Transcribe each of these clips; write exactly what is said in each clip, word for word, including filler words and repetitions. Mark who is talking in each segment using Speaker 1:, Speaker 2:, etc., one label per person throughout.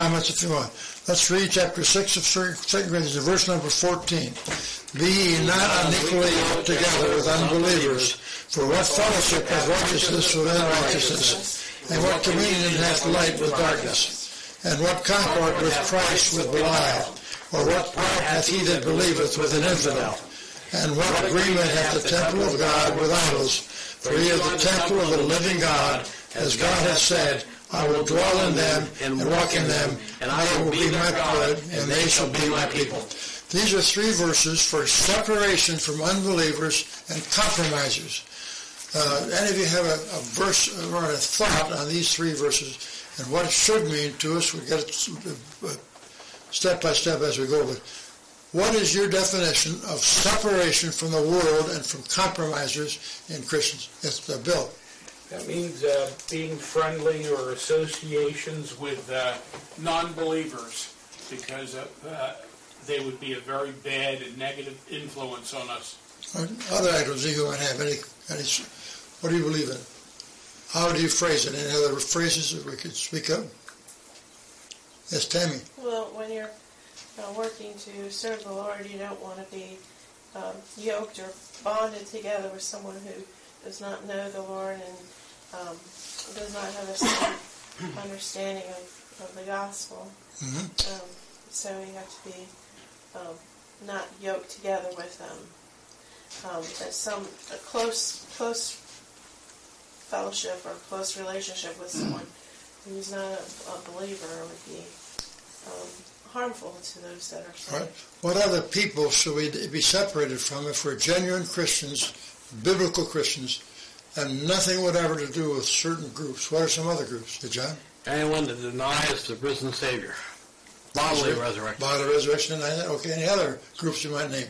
Speaker 1: comments if you want. Let's read chapter six of Second Corinthians, verse number fourteen. Be ye not unequally yoked together with unbelievers, for what fellowship hath righteousness with unrighteousness? And what communion hath light with darkness? And what concord with Christ with Belial? Or what part hath he that believeth with an infidel? And what agreement hath the temple of God with idols? For ye are the temple of the living God, as God hath said, I will dwell in them and walk in them, and I will be my God, and they shall be my people. These are three verses for separation from unbelievers and compromisers. Uh, any of you have a, a verse or a thought on these three verses and what it should mean to us? We'll get it step by step as we go. But what is your definition of separation from the world and from compromisers in Christians? Yes, uh, Bill.
Speaker 2: That means uh, being friendly or associations with uh, non-believers, because uh, uh, they would be a very bad and negative influence on us.
Speaker 1: Other items you might have, any, any, what do you believe in? How do you phrase it? Any other phrases that we could speak of? Yes, Tammy.
Speaker 3: Well, when you're uh, working to serve the Lord, you don't want to be um, yoked or bonded together with someone who does not know the Lord and um, does not have a same understanding of, of the gospel. Mm-hmm. Um, so you have to be um, not yoked together with them. Um, that some a close close fellowship or close relationship with someone who's not a, a believer would be um, harmful to those that are saved.
Speaker 1: All right. What other people should we be separated from if we're genuine Christians, biblical Christians, and nothing whatever to do with certain groups? What are some other groups? Hey, John?
Speaker 4: Anyone that denies the risen Savior. Bodily resurrection.
Speaker 1: Bodily resurrection. Okay, any other groups you might name?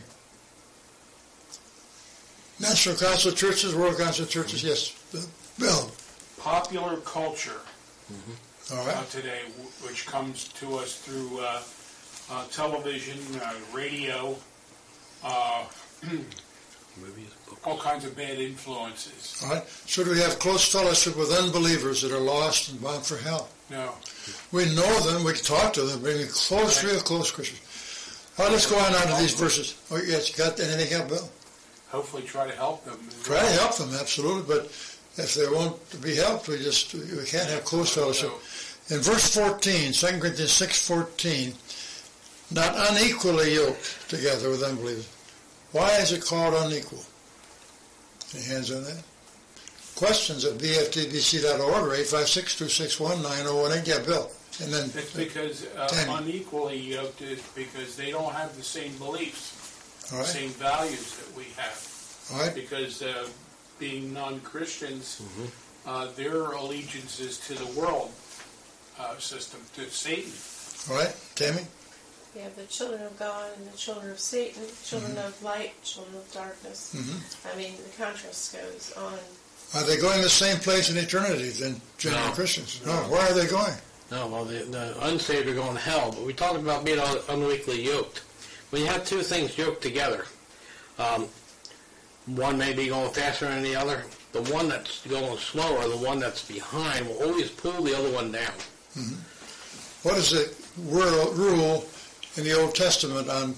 Speaker 1: National Council of Churches, World Council of Churches, yes. Bill.
Speaker 2: Popular culture
Speaker 1: mm-hmm. All right.
Speaker 2: uh, today, which comes to us through uh, uh, television, uh, radio, uh,
Speaker 4: movies, books.
Speaker 2: All kinds of bad influences.
Speaker 1: All right. Should we have close fellowship with unbelievers that are lost and bound for hell?
Speaker 2: No.
Speaker 1: We know them, we can talk to them, but we close, real close Christians. All right, let's go on, on to these verses. Oh, yes, you got anything else, Bill?
Speaker 2: Hopefully try to help them.
Speaker 1: Try well. to help them, absolutely, but if they won't be helped, we just we can't have close fellowship. In verse fourteen, Second Corinthians six fourteen, not unequally yoked together with unbelievers. Why is it called unequal? Any hands on that? Questions at b f t b c dot org or eight five six, two six one, nine oh one eight. Yeah, Bill. And then
Speaker 2: it's because uh, unequally yoked is because they don't have the same beliefs. All right. Same values that we have.
Speaker 1: All right.
Speaker 2: Because uh, being non-Christians,
Speaker 4: mm-hmm.
Speaker 2: uh, their allegiance is to the world uh, system, to Satan.
Speaker 1: All right. Tammy?
Speaker 3: We have the children of God and the children of Satan, children
Speaker 1: mm-hmm.
Speaker 3: of light, children of darkness. Mm-hmm. I mean, the contrast goes on.
Speaker 1: Are they going the same place in eternity than genuine no. Christians? No. no. Where are they going?
Speaker 4: No, well, the, the unsaved are going to hell, but we talked about being unequally yoked. When you have two things yoked together, um, one may be going faster than the other. The one that's going slower, the one that's behind, will always pull the other one down.
Speaker 1: Mm-hmm. What is the rule in the Old Testament on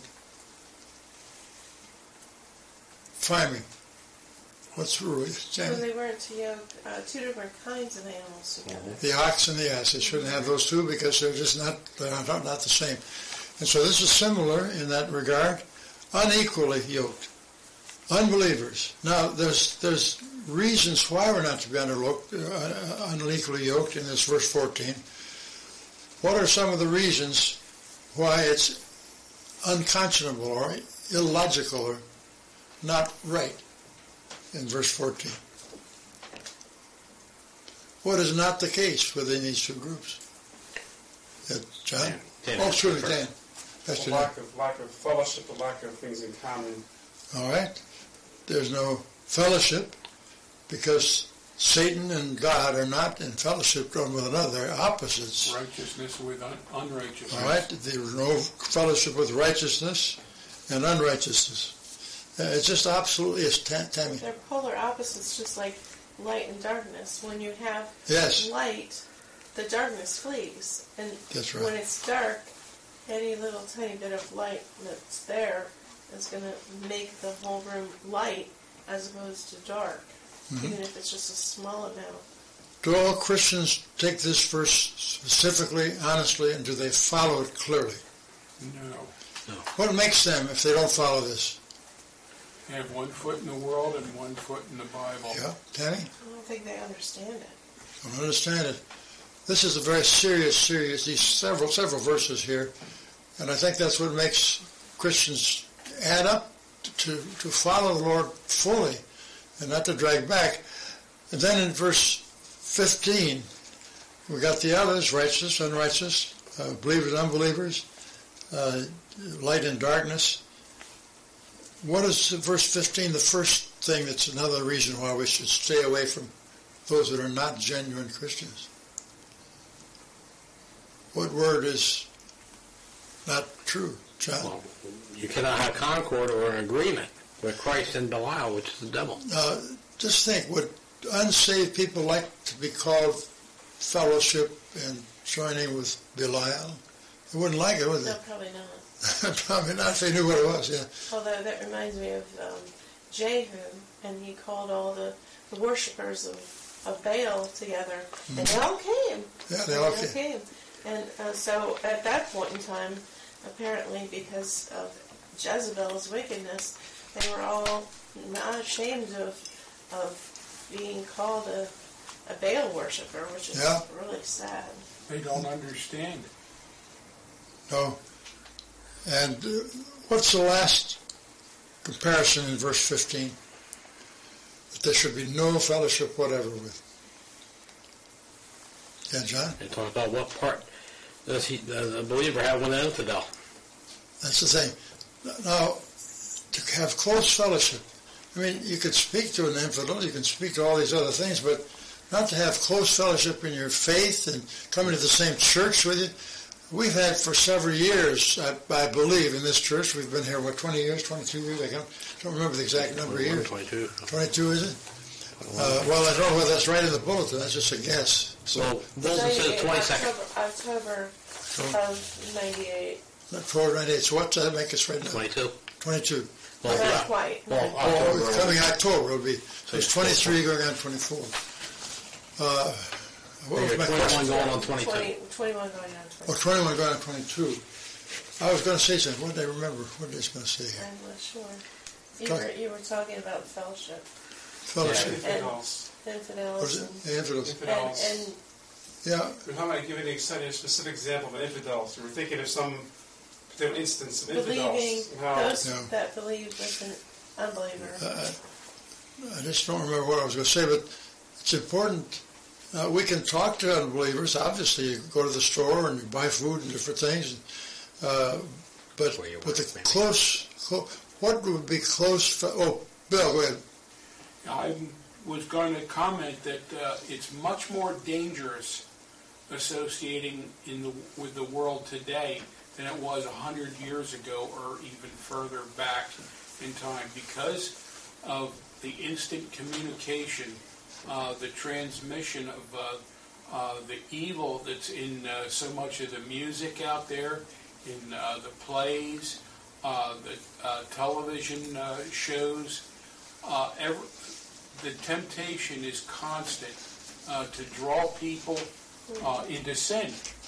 Speaker 1: farming? What's the rule?
Speaker 3: Well, they weren't to yoke uh, two different kinds of animals together.
Speaker 1: The ox and the ass. They shouldn't have those two because they're just not they're not, not the same. And so this is similar in that regard. Unequally yoked. Unbelievers. Now, there's there's reasons why we're not to be uh, unequally yoked in this verse fourteen. What are some of the reasons why it's unconscionable or illogical or not right in verse fourteen? What is not the case within these two groups? Uh, John?
Speaker 4: Dan, Dan,
Speaker 1: oh, truly, Dan.
Speaker 5: That's lack of, lack of fellowship, the lack of things in common.
Speaker 1: All right. There's no fellowship because Satan and God are not in fellowship one with another. They're opposites.
Speaker 2: Righteousness with un- unrighteousness.
Speaker 1: All right. There's no fellowship with righteousness and unrighteousness. Uh, it's just absolutely, as Tammy.
Speaker 3: They're polar opposites, just like light and darkness. When you have
Speaker 1: yes.
Speaker 3: light, the darkness flees. And
Speaker 1: That's right.
Speaker 3: when it's dark, any little tiny bit of light that's there is going to make the whole room light as opposed to dark,
Speaker 1: Mm-hmm.
Speaker 3: even if it's just a small amount.
Speaker 1: Do all Christians take this verse specifically, honestly, and do they follow it clearly?
Speaker 2: No.
Speaker 1: What makes them if they don't follow this?
Speaker 2: They have one foot in the world and one foot in the Bible.
Speaker 1: Yeah, Tammy?
Speaker 3: I don't think they understand it.
Speaker 1: I don't understand it. This is a very serious, serious, these several, several verses here, and I think that's what makes Christians add up to, to follow the Lord fully and not to drag back. And then in verse fifteen, we got the others, righteous, unrighteous, uh, believers, unbelievers, uh, light and darkness. What is verse fifteen, the first thing that's another reason why we should stay away from those that are not genuine Christians? What word is not true, John?
Speaker 4: Well, you cannot have concord or an agreement with Christ and Belial, which is the devil.
Speaker 1: Now, just think, would unsaved people like to be called fellowship and joining with Belial? They wouldn't like it, would they?
Speaker 3: No, probably not.
Speaker 1: Probably not if they knew what it was, yeah.
Speaker 3: Although that reminds me of um, Jehu, and he called all the, the worshippers of, of Baal together, mm-hmm. and they all came.
Speaker 1: Yeah, they all
Speaker 3: they
Speaker 1: came.
Speaker 3: came. And uh, so at that point in time, apparently because of Jezebel's wickedness, they were all not ashamed of of being called a, a Baal worshiper, which is
Speaker 1: yeah.
Speaker 3: really sad.
Speaker 2: They don't understand.
Speaker 1: No. And uh, what's the last comparison in verse fifteen? That there should be no fellowship whatever with. Yeah, John?
Speaker 4: They talk about what part does he, the believer have with an infidel.
Speaker 1: That's the thing. Now, to have close fellowship, I mean, you could speak to an infidel, you can speak to all these other things, but not to have close fellowship in your faith and coming to the same church with you. We've had for several years, I, I believe, in this church, we've been here, what, twenty years, twenty-two years? I don't, don't remember the exact number of years.
Speaker 4: twenty-two.
Speaker 1: twenty-two, is it? Uh, well, I don't know whether that's right in the bulletin. That's just a guess. So,
Speaker 4: Well, Wilson says twenty-second.
Speaker 3: October, October of ninety-eight.
Speaker 1: October ninety-eight. So what does that make us right now?
Speaker 4: twenty-two.
Speaker 1: twenty-two.
Speaker 4: Well,
Speaker 3: Not
Speaker 4: yeah.
Speaker 3: quite.
Speaker 4: Well,
Speaker 3: no.
Speaker 1: Oh,
Speaker 4: October.
Speaker 1: it's coming October. It'll be. So it's
Speaker 4: it's
Speaker 1: twenty-three going on twenty-four. Uh, what was my
Speaker 4: twenty-one
Speaker 1: question?
Speaker 4: going on twenty-two.
Speaker 3: twenty, twenty-one going on twenty.
Speaker 1: Oh, twenty-one going on twenty-two. I was going to say something. What did I remember? What did I going to say here?
Speaker 3: I'm not sure. You
Speaker 1: Go
Speaker 3: were,
Speaker 1: ahead.
Speaker 3: you were talking about fellowship,
Speaker 1: Fellowship.
Speaker 5: Infidels.
Speaker 1: What
Speaker 3: infidels,
Speaker 1: is it?
Speaker 3: and,
Speaker 1: The infidels.
Speaker 3: and,
Speaker 5: Infidels.
Speaker 3: and
Speaker 1: Yeah.
Speaker 5: We're talking about giving a specific example of an infidel. So we're thinking of some particular instance of infidels.
Speaker 3: believing
Speaker 5: How,
Speaker 3: those
Speaker 1: Yeah.
Speaker 3: that believe with an unbeliever.
Speaker 1: Uh, I just don't remember what I was going to say, but it's important. Uh, we can talk to unbelievers. Obviously, you go to the store and you buy food and different things. Uh, but
Speaker 4: Where you
Speaker 1: with
Speaker 4: work,
Speaker 1: the
Speaker 4: maybe.
Speaker 1: close, clo- what would be close? Fe- oh, Bill, go ahead.
Speaker 2: I was going to comment that uh, it's much more dangerous associating in the, with the world today than it was a hundred years ago or even further back in time because of the instant communication, uh, the transmission of uh, uh, the evil that's in uh, so much of the music out there, in uh, the plays, uh, the uh, television uh, shows. Uh, every, the temptation is constant uh, to draw people uh, into sin.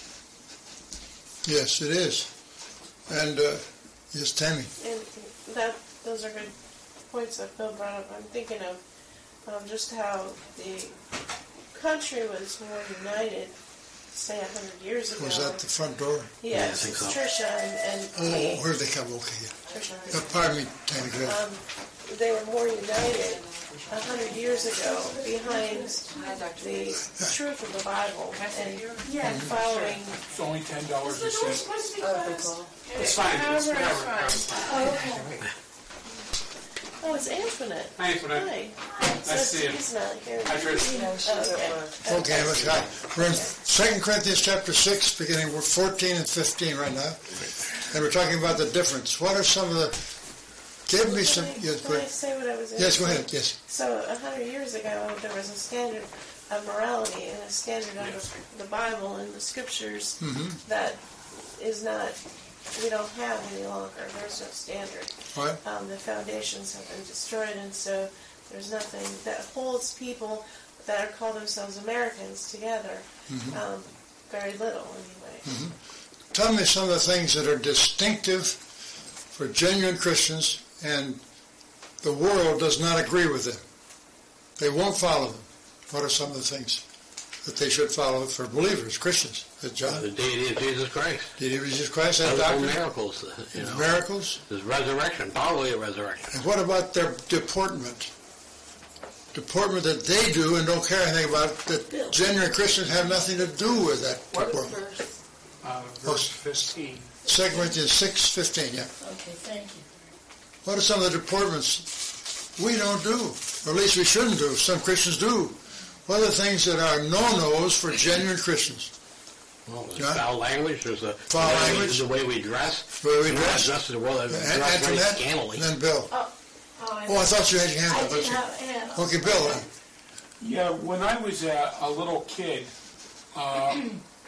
Speaker 1: Yes, it is. And uh, yes, Tammy.
Speaker 3: And that those are good points that Bill brought up. I'm thinking of um, just how the country was more united, say, a hundred years ago.
Speaker 1: Was that the front door?
Speaker 3: Yes,
Speaker 4: Yeah, I think so.
Speaker 3: Trisha and, and
Speaker 1: Oh,
Speaker 3: Kate.
Speaker 1: where did they come? Okay, yeah.
Speaker 3: Trisha.
Speaker 1: Uh, pardon me, Tammy. Go ahead.
Speaker 3: Um, they were more united a hundred years ago behind the truth of the Bible and, and following.
Speaker 2: It's only ten dollars a cent.
Speaker 5: it's fine. It's
Speaker 3: However,
Speaker 5: whatever.
Speaker 3: it's fine. Oh, okay. Oh, it's Antoinette.
Speaker 5: Hi, Antoinette.
Speaker 3: Hi.
Speaker 5: Nice to see you.
Speaker 3: He's not here.
Speaker 5: Hi, Trish.
Speaker 3: Okay.
Speaker 1: Okay, let's go. We're in Second Corinthians chapter six, beginning with fourteen and fifteen right now. And we're talking about the difference. What are some of the... Give me some...
Speaker 3: Can I-
Speaker 1: Yes,
Speaker 3: can
Speaker 1: go
Speaker 3: I
Speaker 1: ahead.
Speaker 3: say what I was
Speaker 1: Yes, go
Speaker 3: gonna
Speaker 1: ahead.
Speaker 3: say?
Speaker 1: Yes.
Speaker 3: So a hundred years ago, there was a standard a morality and a standard under
Speaker 2: Yes.
Speaker 3: the Bible and the scriptures
Speaker 1: Mhm.
Speaker 3: that is not, we don't have any longer. There's no standard.
Speaker 1: Right?
Speaker 3: Um, the foundations have been destroyed, and so there's nothing that holds people that are call themselves Americans together. Um, very little, anyway.
Speaker 1: Tell me some of the things that are distinctive for genuine Christians and the world does not agree with them. They won't follow them. What are some of the things that they should follow for believers, Christians? Is John?
Speaker 4: The deity of Jesus Christ.
Speaker 1: Did he Jesus Christ have
Speaker 4: Other
Speaker 1: doctrine?
Speaker 4: miracles, you know.
Speaker 1: Miracles?
Speaker 4: His resurrection, probably a resurrection.
Speaker 1: And what about their deportment? Deportment that they do and don't care anything about, that genuine Christians have nothing to do with that
Speaker 6: What
Speaker 1: deportment.
Speaker 6: verse?
Speaker 2: Uh, verse fifteen.
Speaker 1: Second Corinthians six fifteen, yeah.
Speaker 6: Okay, thank you.
Speaker 1: What are some of the deportments we don't do, or at least we shouldn't do? Some Christians do. What are the things that are no-nos for genuine Christians?
Speaker 4: Well, there's
Speaker 1: John?
Speaker 4: foul language, there's a
Speaker 1: Foul
Speaker 4: the way we-
Speaker 1: language?
Speaker 4: the way we dress.
Speaker 1: The way we
Speaker 4: We're not
Speaker 1: dress?
Speaker 4: dressed in the world, we
Speaker 1: An-
Speaker 4: dress very
Speaker 1: Antoinette,
Speaker 4: scantily.
Speaker 1: and then Bill.
Speaker 6: Oh, oh, I,
Speaker 1: Oh, I thought you had your hand
Speaker 6: I
Speaker 1: up.
Speaker 6: did
Speaker 1: Okay.
Speaker 6: have a hand. up.
Speaker 1: Okay, Bill. then.
Speaker 2: Yeah, when I was a, a little kid, uh,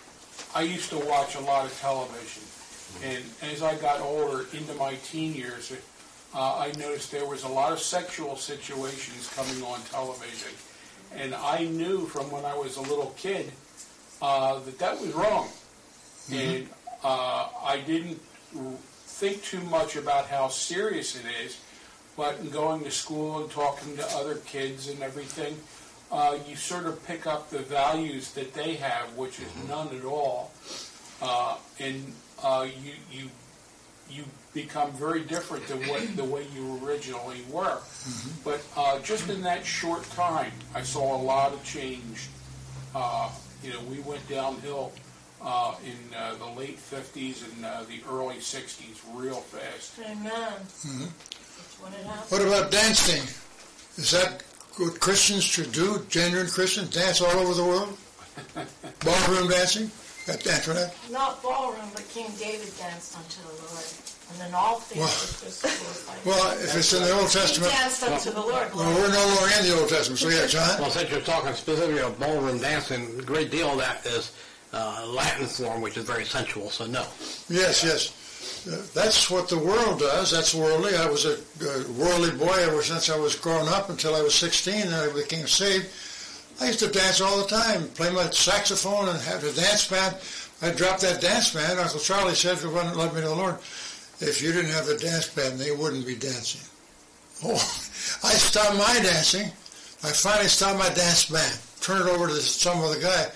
Speaker 2: I used to watch a lot of television. And as I got older, into my teen years, uh, I noticed there was a lot of sexual situations coming on television. And I knew from when I was a little kid uh, that that was wrong. And uh, I didn't r- think too much about how serious it is, but in going to school and talking to other kids and everything, uh, you sort of pick up the values that they have, which is none at all, uh, and uh, you you you become very different than what the way you originally were. But uh, just in that short time, I saw a lot of change. Uh, you know, we went downhill uh, in uh, the late fifties and uh, the early sixties real fast.
Speaker 6: Amen.
Speaker 1: Mm-hmm.
Speaker 6: That's when it happened.
Speaker 1: What about dancing? Is that what Christians should do? Genuine Christians dance all over the world? Ballroom dancing? At Antoinette?
Speaker 6: Not ballroom, but King David danced unto the Lord. And then all things
Speaker 1: Well-
Speaker 6: were just glorified.
Speaker 1: Well, if it's in the Old
Speaker 6: He
Speaker 1: Testament,
Speaker 6: danced unto the Lord.
Speaker 1: well, we're no longer in the Old Testament. So yeah, John?
Speaker 4: Well, since you're talking specifically about ballroom dancing, a great deal of that is uh, Latin form, which is very sensual, so no.
Speaker 1: Yes, yes. Uh, that's what the world does. That's worldly. I was a, a worldly boy ever since I was growing up until I was sixteen, and I became saved. I used to dance all the time, play my saxophone and have a dance band. I dropped that dance band. Uncle Charlie said, if you wouldn't let me to the Lord, if you didn't have the dance band, they wouldn't be dancing. Oh, I stopped my dancing. I finally stopped my dance band, turned it over to some other guy.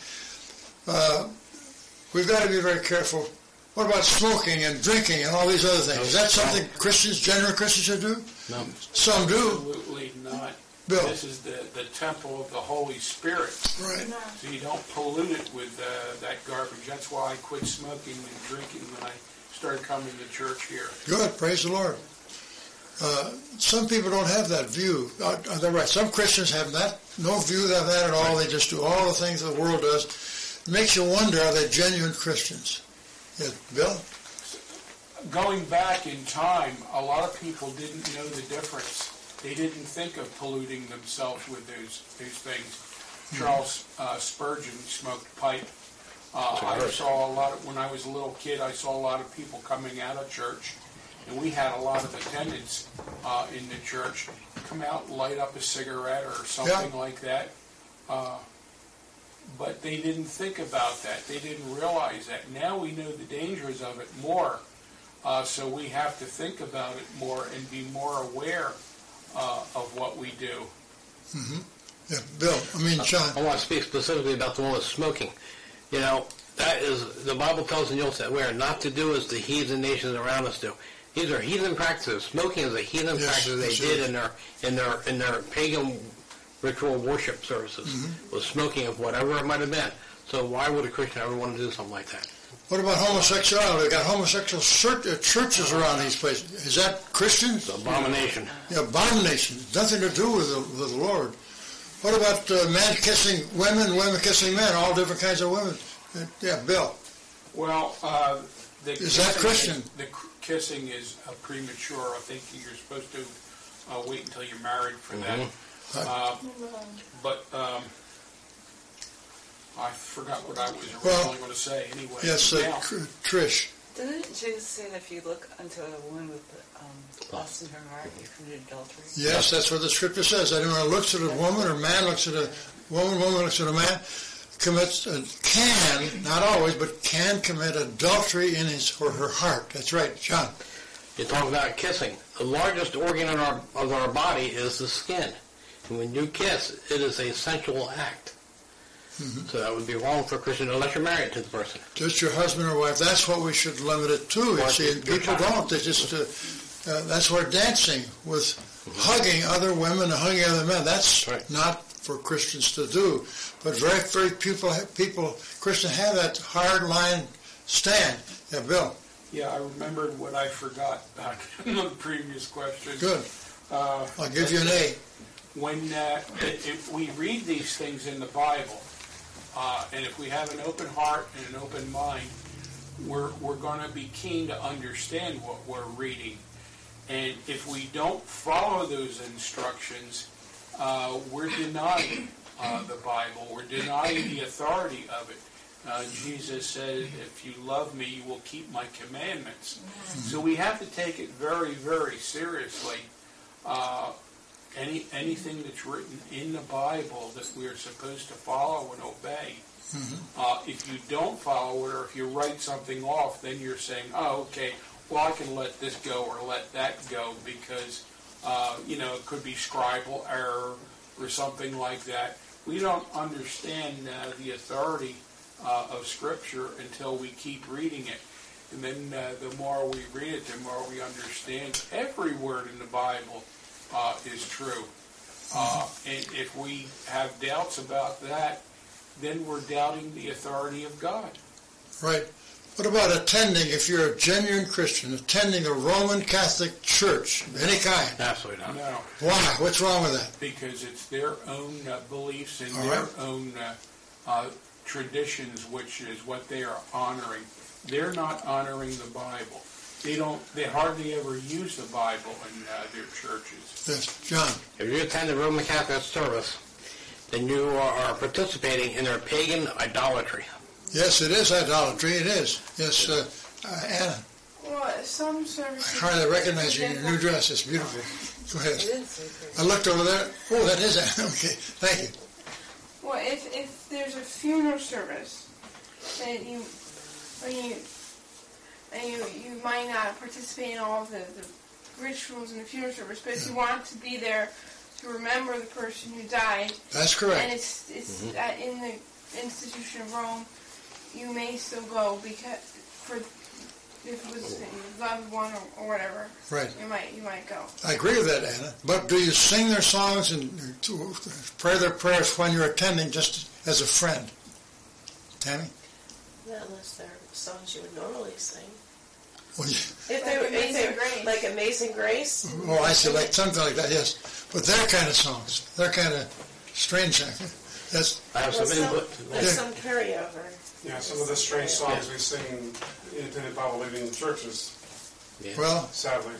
Speaker 1: Uh, we've got to be very careful. What about smoking and drinking and all these other things? Is that something Christians, genuine Christians should do?
Speaker 4: No.
Speaker 1: Some do.
Speaker 2: Absolutely not.
Speaker 1: Bill.
Speaker 2: This is the, the temple of the Holy Spirit.
Speaker 1: Right.
Speaker 6: Amen.
Speaker 2: So you don't pollute it with uh, that garbage. That's why I quit smoking and drinking when I started coming to church here.
Speaker 1: Good. Praise the Lord. Uh, some people don't have that view. Uh, they're right. Some Christians have that, no view of that at all. They just do all the things the world does. It makes you wonder, are they genuine Christians? Yeah, Bill?
Speaker 2: Going back in time, a lot of people didn't know the difference. They didn't think of polluting themselves with those those things. Charles uh, Spurgeon smoked pipe. Uh, I saw a lot of, when I was a little kid, I saw a lot of people coming out of church, and we had a lot of attendants uh, in the church come out and light up a cigarette or something
Speaker 1: Yeah.
Speaker 2: like that. Uh, but they didn't think about that. They didn't realize that. Now we know the dangers of it more, uh, so we have to think about it more and be more aware uh, of what we do.
Speaker 1: Yeah, Bill. I mean, John.
Speaker 4: I want to speak specifically about the one with smoking. You know, that is, the Bible tells in the Old Testament, we are not to do as the heathen nations around us do. These are heathen practices. Smoking is a heathen
Speaker 1: Yes,
Speaker 4: practice they
Speaker 1: yes, it
Speaker 4: did
Speaker 1: is.
Speaker 4: in their in their in their pagan ritual worship services.
Speaker 1: Mm-hmm.
Speaker 4: Was smoking of whatever it might have been. So why would a Christian ever want to do something like that?
Speaker 1: What about homosexuality? They've got homosexual church, uh, churches around these places. Is that Christian?
Speaker 4: It's an abomination.
Speaker 1: Yeah, abomination. Nothing to do with the, with the Lord. What about uh, men kissing women, women kissing men, all different kinds of women? Uh, yeah, Bill.
Speaker 2: Well, uh, the
Speaker 1: Is that
Speaker 2: kissing
Speaker 1: Christian?
Speaker 2: the cr- kissing is uh, premature. I think you're supposed to uh, wait until you're married for that. Uh, but um, I forgot what I was originally
Speaker 1: Well,
Speaker 2: going to say anyway.
Speaker 1: Yes, uh,
Speaker 2: Now,
Speaker 1: Tr- Trish.
Speaker 7: Didn't Jesus say that if you look unto a woman with um, lust in her heart, you committed adultery?
Speaker 1: Yes, that's what the scripture says. Anyone who looks at a woman or man looks at a woman, woman looks at a man, commits, uh, can, not always, but can commit adultery in his or her heart. That's right, John.
Speaker 4: You talk about kissing. The largest organ in our, of our body is the skin. And when you kiss, it is a sensual act. Mm-hmm. So that would be wrong for a Christian unless you're married to the person.
Speaker 1: Just your husband or wife. That's what we should limit it to. You see, and people don't. They just, uh, uh, that's where dancing with mm-hmm. hugging other women and hugging other men. That's right. Not for Christians to do. But very, very people, people, Christians have that hard line stand. Yeah, Bill.
Speaker 2: Yeah, I remembered what I forgot back in the previous question.
Speaker 1: Good.
Speaker 2: Uh,
Speaker 1: I'll give you an A.
Speaker 2: When uh, if we read these things in the Bible, uh, and if we have an open heart and an open mind, we're we're going to be keen to understand what we're reading. And if we don't follow those instructions, uh, we're denying uh, the Bible. We're denying the authority of it. Uh, Jesus said, if you love me, you will keep my commandments. Mm-hmm. So we have to take it very, very seriously. Uh, any anything that's written in the Bible that we're supposed to follow and obey. Mm-hmm. Uh, if you don't follow it, or if you write something off, then you're saying, oh, okay, well, I can let this go or let that go because, uh, you know, it could be scribal error or something like that. We don't understand uh, the authority uh, of Scripture until we keep reading it. And then uh, the more we read it, the more we understand every word in the Bible uh, is true. Uh, and if we have doubts about that, then we're doubting the authority of God.
Speaker 1: Right. What about attending, if you're a genuine Christian, attending a Roman Catholic church of any kind?
Speaker 4: Absolutely not.
Speaker 2: No.
Speaker 1: Why? What's wrong with that?
Speaker 2: Because it's their own uh, beliefs and
Speaker 1: All
Speaker 2: their
Speaker 1: right.
Speaker 2: own uh, uh, traditions, which is what they are honoring. They're not honoring the Bible. They don't. They hardly ever use the Bible in uh, their churches.
Speaker 1: Yes, John.
Speaker 4: If you attend a Roman Catholic service, then you are participating in their pagan idolatry.
Speaker 1: Yes, it is idolatry. It is. Yes, uh, uh, Anna.
Speaker 3: Well, some services...
Speaker 1: I hardly recognize you in your new dress. It's beautiful. Go ahead.
Speaker 7: I didn't say Chris.
Speaker 1: I looked over there. Oh, that is Anna. Okay, thank you.
Speaker 8: Well, if, if there's a funeral service, and you, and you, and you, you might not participate in all of the, the rituals in the funeral service, but if you want to be there to remember the person who died,
Speaker 1: That's correct.
Speaker 8: and it's it's mm-hmm. uh, in the institution of Rome, you may still go because for if it was your loved one or, or whatever,
Speaker 1: Right.
Speaker 8: you might you might go.
Speaker 1: I agree with that, Anna. But do you sing their songs and to pray their prayers when you're attending just as a friend? Tammy?
Speaker 3: Not unless they're songs you would normally sing.
Speaker 1: Well, you,
Speaker 3: If
Speaker 8: Like
Speaker 3: they were
Speaker 8: Amazing
Speaker 3: if they were
Speaker 8: Grace.
Speaker 3: like Amazing Grace.
Speaker 1: oh, I see, like something like that, yes. But their kind of songs, they're kind of strange. That's,
Speaker 4: I have
Speaker 3: Well,
Speaker 4: some
Speaker 3: some,
Speaker 4: input.
Speaker 3: there's
Speaker 1: Yeah.
Speaker 3: some carryover.
Speaker 5: Yeah, some of the strange songs we sing in independent Bible believing churches,
Speaker 4: Yeah.
Speaker 1: well,
Speaker 5: sadly.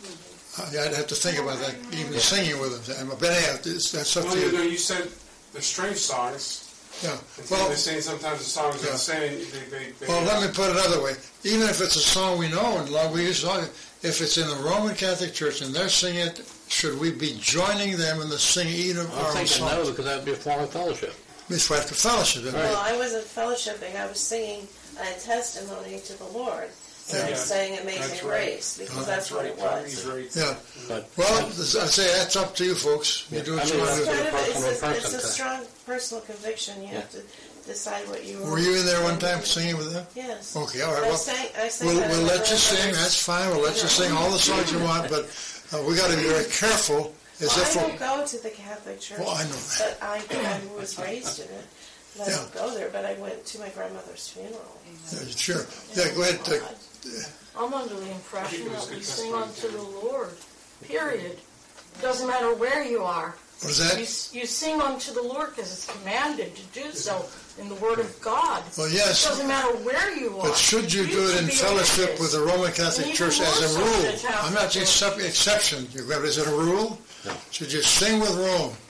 Speaker 1: I- I'd have to think about that, even singing with them. But anyhow, it's- that's up
Speaker 5: Well,
Speaker 1: to
Speaker 5: you
Speaker 1: you.
Speaker 5: know, you said the strange songs.
Speaker 1: Yeah.
Speaker 5: And
Speaker 1: Well,
Speaker 5: they sing sometimes the songs
Speaker 1: Yeah.
Speaker 5: are the same. They, they, they,
Speaker 1: well, let me put it another way. Even if it's a song we know and love, we use song. If it's in the Roman Catholic Church and they're singing it, should we be joining them in the singing of
Speaker 4: I'm
Speaker 1: our own
Speaker 4: thinking no,
Speaker 1: songs?
Speaker 4: because that would be a form of fellowship.
Speaker 1: It's right for fellowship, isn't it?
Speaker 3: Well, I wasn't fellowshipping. I was singing a testimony to the Lord. And
Speaker 1: Yeah.
Speaker 3: I sang
Speaker 2: That's
Speaker 3: Amazing
Speaker 2: right.
Speaker 3: Grace because
Speaker 1: Oh,
Speaker 3: that's what it
Speaker 2: Tommy's
Speaker 3: was.
Speaker 2: right.
Speaker 1: Yeah.
Speaker 4: But
Speaker 1: Well, I say that's up to you folks. You
Speaker 4: Yeah.
Speaker 1: do what
Speaker 4: I
Speaker 1: you
Speaker 4: mean,
Speaker 1: want
Speaker 3: It's
Speaker 1: to do.
Speaker 3: kind of a, it's
Speaker 4: Personal
Speaker 3: a, it's
Speaker 4: person
Speaker 3: a
Speaker 4: to-
Speaker 3: strong personal conviction. You
Speaker 4: Yeah.
Speaker 3: have to decide what you
Speaker 1: Were you in there one time singing with them?
Speaker 3: Yes.
Speaker 1: Okay, all right.
Speaker 3: I
Speaker 1: Well,
Speaker 3: sang. I sang.
Speaker 1: we'll,
Speaker 3: that
Speaker 1: we'll
Speaker 3: in
Speaker 1: let you
Speaker 3: the
Speaker 1: sing.
Speaker 3: brothers.
Speaker 1: That's fine. We'll let you sing all the songs you want, but uh, we got to be very careful. As
Speaker 3: Well,
Speaker 1: if
Speaker 3: I
Speaker 1: we're,
Speaker 3: don't go to the Catholic Church.
Speaker 1: Well, I know that.
Speaker 3: But I, I was raised in it. But I
Speaker 1: Yeah.
Speaker 3: don't go there. But I went to my grandmother's funeral.
Speaker 1: yeah, sure. Yeah, go ahead. Uh,
Speaker 6: I'm under the impression
Speaker 5: it was
Speaker 6: that we
Speaker 5: good
Speaker 6: sing
Speaker 5: testimony,
Speaker 6: unto
Speaker 5: too.
Speaker 6: the Lord, period. Doesn't matter where you are.
Speaker 1: what is
Speaker 6: You,
Speaker 1: that?
Speaker 6: s- you sing unto the Lord because it's commanded to do so in the Word of God.
Speaker 1: Well,
Speaker 6: It
Speaker 1: yes.
Speaker 6: doesn't matter where you are.
Speaker 1: But should you do it in
Speaker 6: should be
Speaker 1: fellowship
Speaker 6: religious.
Speaker 1: with the Roman Catholic
Speaker 6: And
Speaker 1: Church
Speaker 6: even
Speaker 1: as
Speaker 6: more
Speaker 1: a
Speaker 6: so
Speaker 1: rule?
Speaker 6: the Catholic
Speaker 1: I'm not saying
Speaker 6: Church.
Speaker 1: sub- exception. Is it a rule?
Speaker 4: No.
Speaker 1: Should you sing with Rome?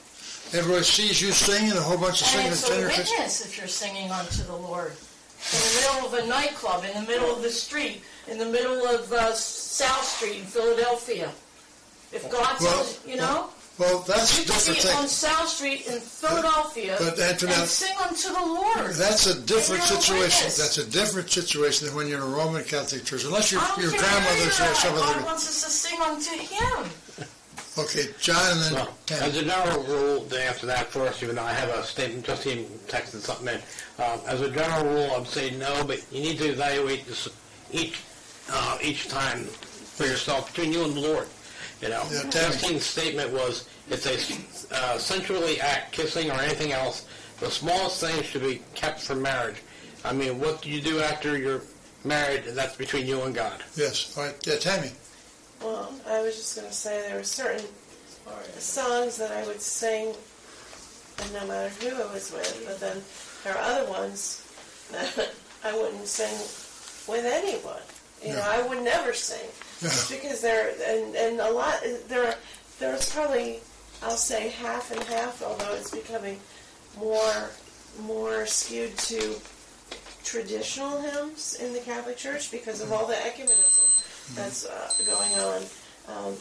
Speaker 1: Everybody sees you singing, a whole bunch of
Speaker 6: And
Speaker 1: singing
Speaker 6: it's
Speaker 1: at
Speaker 6: a
Speaker 1: ten or fifteen.
Speaker 6: witness if you're singing unto the Lord. In the middle of a nightclub, in the middle of the street, in the middle of uh, South Street in Philadelphia. If God
Speaker 1: Well,
Speaker 6: tells you, you know,
Speaker 1: Well, that's a
Speaker 6: you could
Speaker 1: different
Speaker 6: be on
Speaker 1: thing.
Speaker 6: South Street in Philadelphia
Speaker 1: But, Antoinette,
Speaker 6: and sing unto the Lord.
Speaker 1: That's a different
Speaker 6: You're a
Speaker 1: situation.
Speaker 6: witness.
Speaker 1: That's a different situation than when you're in a Roman Catholic church. Unless your
Speaker 6: I don't
Speaker 1: your
Speaker 6: care
Speaker 1: grandmother's
Speaker 6: either.
Speaker 1: or some
Speaker 6: God
Speaker 1: other.
Speaker 6: wants us to sing unto Him.
Speaker 1: Okay, John and then
Speaker 4: Well,
Speaker 1: Tammy.
Speaker 4: as a general rule, to answer that first, even though I have a statement, just even texted something in. Um, as a general rule, I'd say no, but you need to evaluate this each uh, each time for yourself, between you and the Lord. You know,
Speaker 1: Yeah, Tammy.
Speaker 4: Justine's statement was, if they uh, sensually act, kissing, or anything else, the smallest things should be kept from marriage. I mean, what do you do after you're married? That's between you and God.
Speaker 1: Yes, all right, yeah, Tammy.
Speaker 3: Well, I was just going to say there were certain songs that I would sing, and no matter who I was with, but then there are other ones that I wouldn't sing with anyone. You know,
Speaker 1: Yeah.
Speaker 3: I would never sing.
Speaker 1: Yeah.
Speaker 3: Just because there, and, and a lot, there, there's probably, I'll say half and half, although it's becoming more, more skewed to traditional hymns in the Catholic Church because of all the ecumenism that's uh, going on. Um,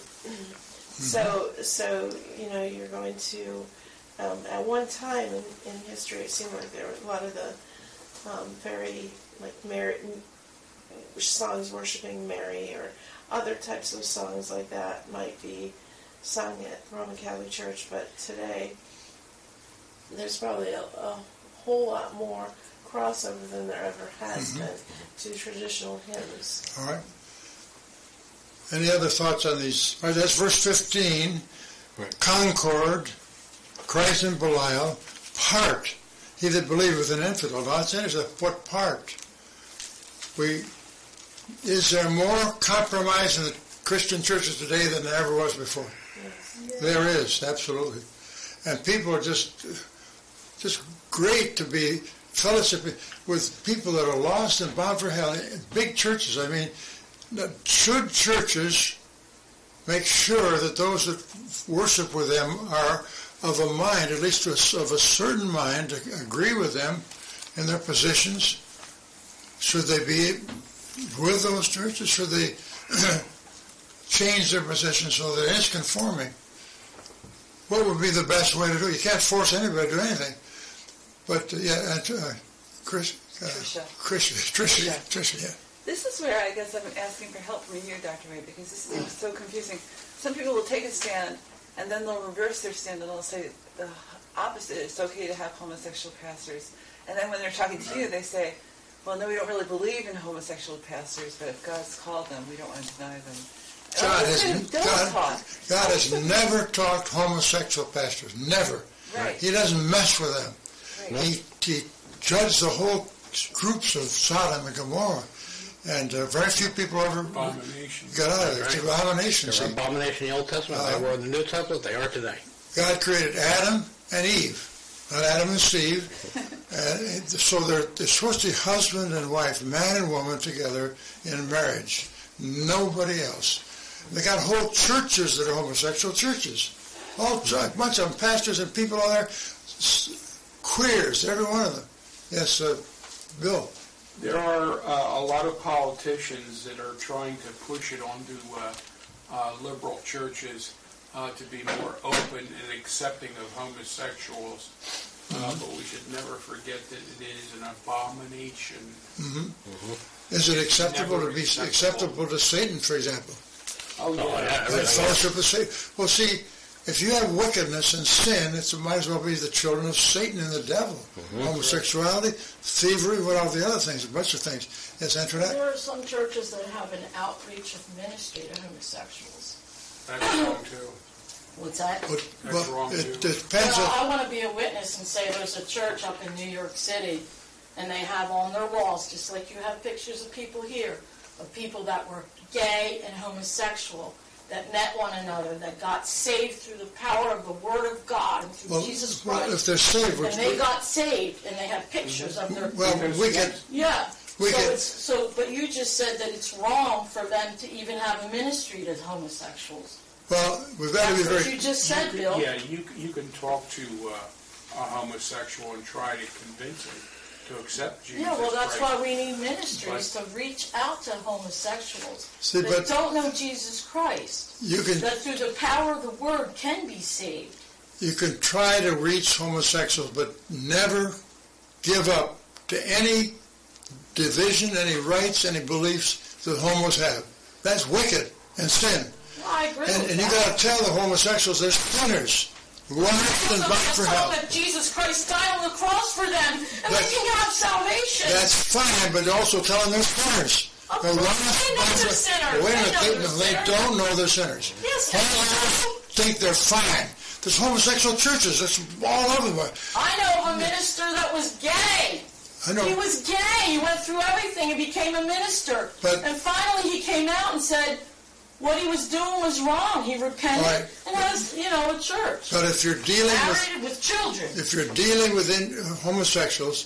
Speaker 3: so, so you know, you're going to. Um, at one time in, in history, it seemed like there were a lot of the um, very like Mary songs worshiping Mary, or other types of songs like that might be sung at Roman Catholic Church. But today, there's probably a, a whole lot more crossover than there ever has been to traditional hymns.
Speaker 1: All right. Any other thoughts on these? All right, that's verse fifteen.
Speaker 4: Right.
Speaker 1: Concord, Christ and Belial, part. He that believeth an infidel. Now it's interesting. What part? We is there more compromise in the Christian churches today than there ever was before?
Speaker 3: Yes.
Speaker 1: There is, absolutely. And people are just just great to be fellowshipping with people that are lost and bound for hell. In big churches, I mean, should churches make sure that those that worship with them are of a mind, at least of a certain mind, to agree with them in their positions? Should they be with those churches? Should they change their position so that it's conforming? What would be the best way to do it? You can't force anybody to do anything. But, uh, yeah, uh, Chris, uh,
Speaker 7: Tricia.
Speaker 1: Chris, Tricia, yeah,
Speaker 7: Tricia.
Speaker 1: Tricia, yeah.
Speaker 7: This is where I guess I'm asking for help from you, Doctor Ray, because this seems so confusing. Some people will take a stand, and then they'll reverse their stand, and they'll say the opposite. It's okay to have homosexual pastors. And then when they're talking to you, they say, well, no, we don't really believe in homosexual pastors, but if God's called them, we don't want to deny them.
Speaker 1: God
Speaker 7: Oh,
Speaker 1: has,
Speaker 7: listen, don't
Speaker 1: God,
Speaker 7: talk.
Speaker 1: God has never talked homosexual pastors. Never.
Speaker 7: Right.
Speaker 1: He doesn't mess with them.
Speaker 7: Right.
Speaker 1: He, he judged the whole groups of Sodom and Gomorrah. And uh, very few people ever
Speaker 2: Abomination.
Speaker 1: got out of it. It's
Speaker 4: Right.
Speaker 1: abominations.
Speaker 4: They were abomination in the Old Testament.
Speaker 1: Uh,
Speaker 4: they were in the New Testament. They are today.
Speaker 1: God created Adam and Eve, not Adam and Steve. And so they're, they're supposed to be husband and wife, man and woman together in marriage. Nobody else. They got whole churches that are homosexual churches. All a bunch of them, pastors and people on there, queers, every one of them. Yes, uh, Bill.
Speaker 2: There are uh, a lot of politicians that are trying to push it onto uh, uh, liberal churches uh, to be more open and accepting of homosexuals. Uh, but we should never forget that it is an abomination.
Speaker 1: Mm-hmm. Is it acceptable
Speaker 2: Never
Speaker 1: to be
Speaker 2: acceptable.
Speaker 1: acceptable to Satan, for example?
Speaker 2: Oh, yeah.
Speaker 4: Oh, yeah,
Speaker 1: That
Speaker 4: everything
Speaker 1: fellowship with Satan. Well, see, if you have wickedness and sin, it might as well be the children of Satan and the devil.
Speaker 4: Mm-hmm.
Speaker 1: Homosexuality, thievery, what all the other things, a bunch of things. Yes, Antoinette?
Speaker 6: There are some churches that have an outreach of ministry to homosexuals.
Speaker 2: That's wrong, too.
Speaker 6: What's that?
Speaker 1: But,
Speaker 2: That's
Speaker 1: well,
Speaker 2: wrong,
Speaker 1: it
Speaker 2: too.
Speaker 1: depends
Speaker 6: Well,
Speaker 1: on...
Speaker 6: I want to be a witness and say there's a church up in New York City, and they have on their walls, just like you have pictures of people here, of people that were gay and homosexual, that met one another, that got saved through the power of the Word of God and through
Speaker 1: Well,
Speaker 6: Jesus
Speaker 1: well,
Speaker 6: Christ.
Speaker 1: if they're saved,
Speaker 6: and
Speaker 1: which
Speaker 6: they got saved, and they have pictures of their...
Speaker 1: well, we can...
Speaker 6: Yeah.
Speaker 1: We
Speaker 6: so
Speaker 1: can-
Speaker 6: it's so, but you just said that it's wrong for them to even have a ministry to homosexuals.
Speaker 1: Well, we've got to be
Speaker 6: That's what
Speaker 1: very,
Speaker 6: you just said, Bill.
Speaker 2: Yeah, you, you can talk to uh, a homosexual and try to convince him to accept Jesus
Speaker 6: Yeah, well, that's
Speaker 2: Christ.
Speaker 6: why we need ministries to reach out to homosexuals
Speaker 1: See,
Speaker 6: that
Speaker 1: but-
Speaker 6: don't know Jesus Christ.
Speaker 1: you can,
Speaker 6: That through the power of the Word can be saved.
Speaker 1: you can try to reach homosexuals, but never give up to any division, any rights, any beliefs that homos have. That's wicked and sin.
Speaker 6: Well, I agree
Speaker 1: And,
Speaker 6: with
Speaker 1: and you
Speaker 6: that.
Speaker 1: got to tell the homosexuals they're sinners, lost and
Speaker 6: So
Speaker 1: bound
Speaker 6: just
Speaker 1: for
Speaker 6: tell
Speaker 1: hell.
Speaker 6: them that Jesus Christ died on the cross for them, and
Speaker 1: That-
Speaker 6: they can have salvation.
Speaker 1: That's fine, but also tell them they're sinners.
Speaker 6: Of
Speaker 1: They're
Speaker 6: course,
Speaker 1: lost,
Speaker 6: they know
Speaker 1: bound
Speaker 6: they're
Speaker 1: for-
Speaker 6: sinners.
Speaker 1: Wait a
Speaker 6: They
Speaker 1: minute,
Speaker 6: know
Speaker 1: they,
Speaker 6: they're
Speaker 1: they
Speaker 6: sinners.
Speaker 1: don't know they're sinners.
Speaker 6: Yes, they
Speaker 1: Homosexuals
Speaker 6: do.
Speaker 1: think they're fine. There's homosexual churches. That's all over the place.
Speaker 6: I know of a minister that was gay.
Speaker 1: I know.
Speaker 6: He was gay. He went through everything and became a minister.
Speaker 1: But-
Speaker 6: and finally he came out and said what he was doing was wrong. He repented
Speaker 1: Right.
Speaker 6: and has, you know, a church.
Speaker 1: But if you're dealing with
Speaker 6: Married with children.
Speaker 1: if you're dealing with in, homosexuals,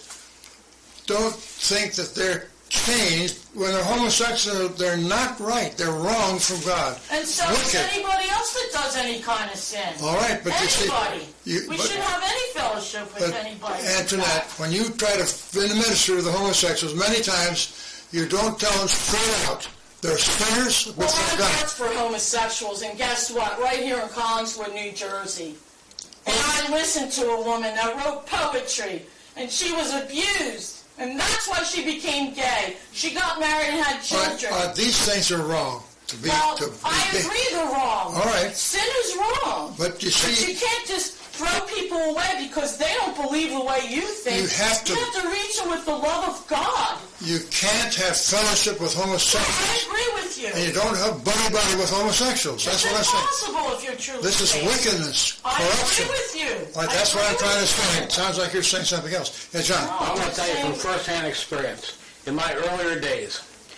Speaker 1: don't think that they're changed. When they're homosexual, they're not right. They're wrong from God.
Speaker 6: And so is
Speaker 1: Wicked.
Speaker 6: anybody else that does any kind of sin.
Speaker 1: All right, but you see,
Speaker 6: Anybody.
Speaker 1: you-
Speaker 6: we
Speaker 1: but-
Speaker 6: shouldn't have any fellowship with
Speaker 1: But
Speaker 6: anybody.
Speaker 1: Antoinette, when you try to in the ministry with the homosexuals, many times you don't tell them straight out. They're sinners
Speaker 6: Well,
Speaker 1: before
Speaker 6: I
Speaker 1: God.
Speaker 6: work for homosexuals, and guess what? Right here in Collingswood, New Jersey. And I listened to a woman that wrote poetry, and she was abused. And that's why she became gay. She got married and had
Speaker 1: But,
Speaker 6: children.
Speaker 1: uh, these things are wrong. To be,
Speaker 6: well,
Speaker 1: to be,
Speaker 6: I agree they're wrong.
Speaker 1: All right.
Speaker 6: Sin is wrong.
Speaker 1: But you
Speaker 6: But
Speaker 1: see,
Speaker 6: you can't just throw people away because they don't believe the way you think.
Speaker 1: You have to-
Speaker 6: You have to reach them with the love of God.
Speaker 1: you can't have fellowship with
Speaker 6: I
Speaker 1: homosexuals,
Speaker 6: agree with you.
Speaker 1: and you don't have buddy-buddy with homosexuals. That's
Speaker 6: it's
Speaker 1: what I say.
Speaker 6: impossible if you're truly
Speaker 1: This is
Speaker 6: saved.
Speaker 1: wickedness,
Speaker 6: I
Speaker 1: corruption.
Speaker 6: agree with you.
Speaker 1: All right,
Speaker 6: I
Speaker 1: that's what I'm
Speaker 6: agree
Speaker 1: trying to
Speaker 6: with
Speaker 1: say.
Speaker 6: you.
Speaker 1: It sounds like you're saying something else. Yeah, John.
Speaker 6: No.
Speaker 4: I'm going to tell you from first-hand experience. In my earlier days,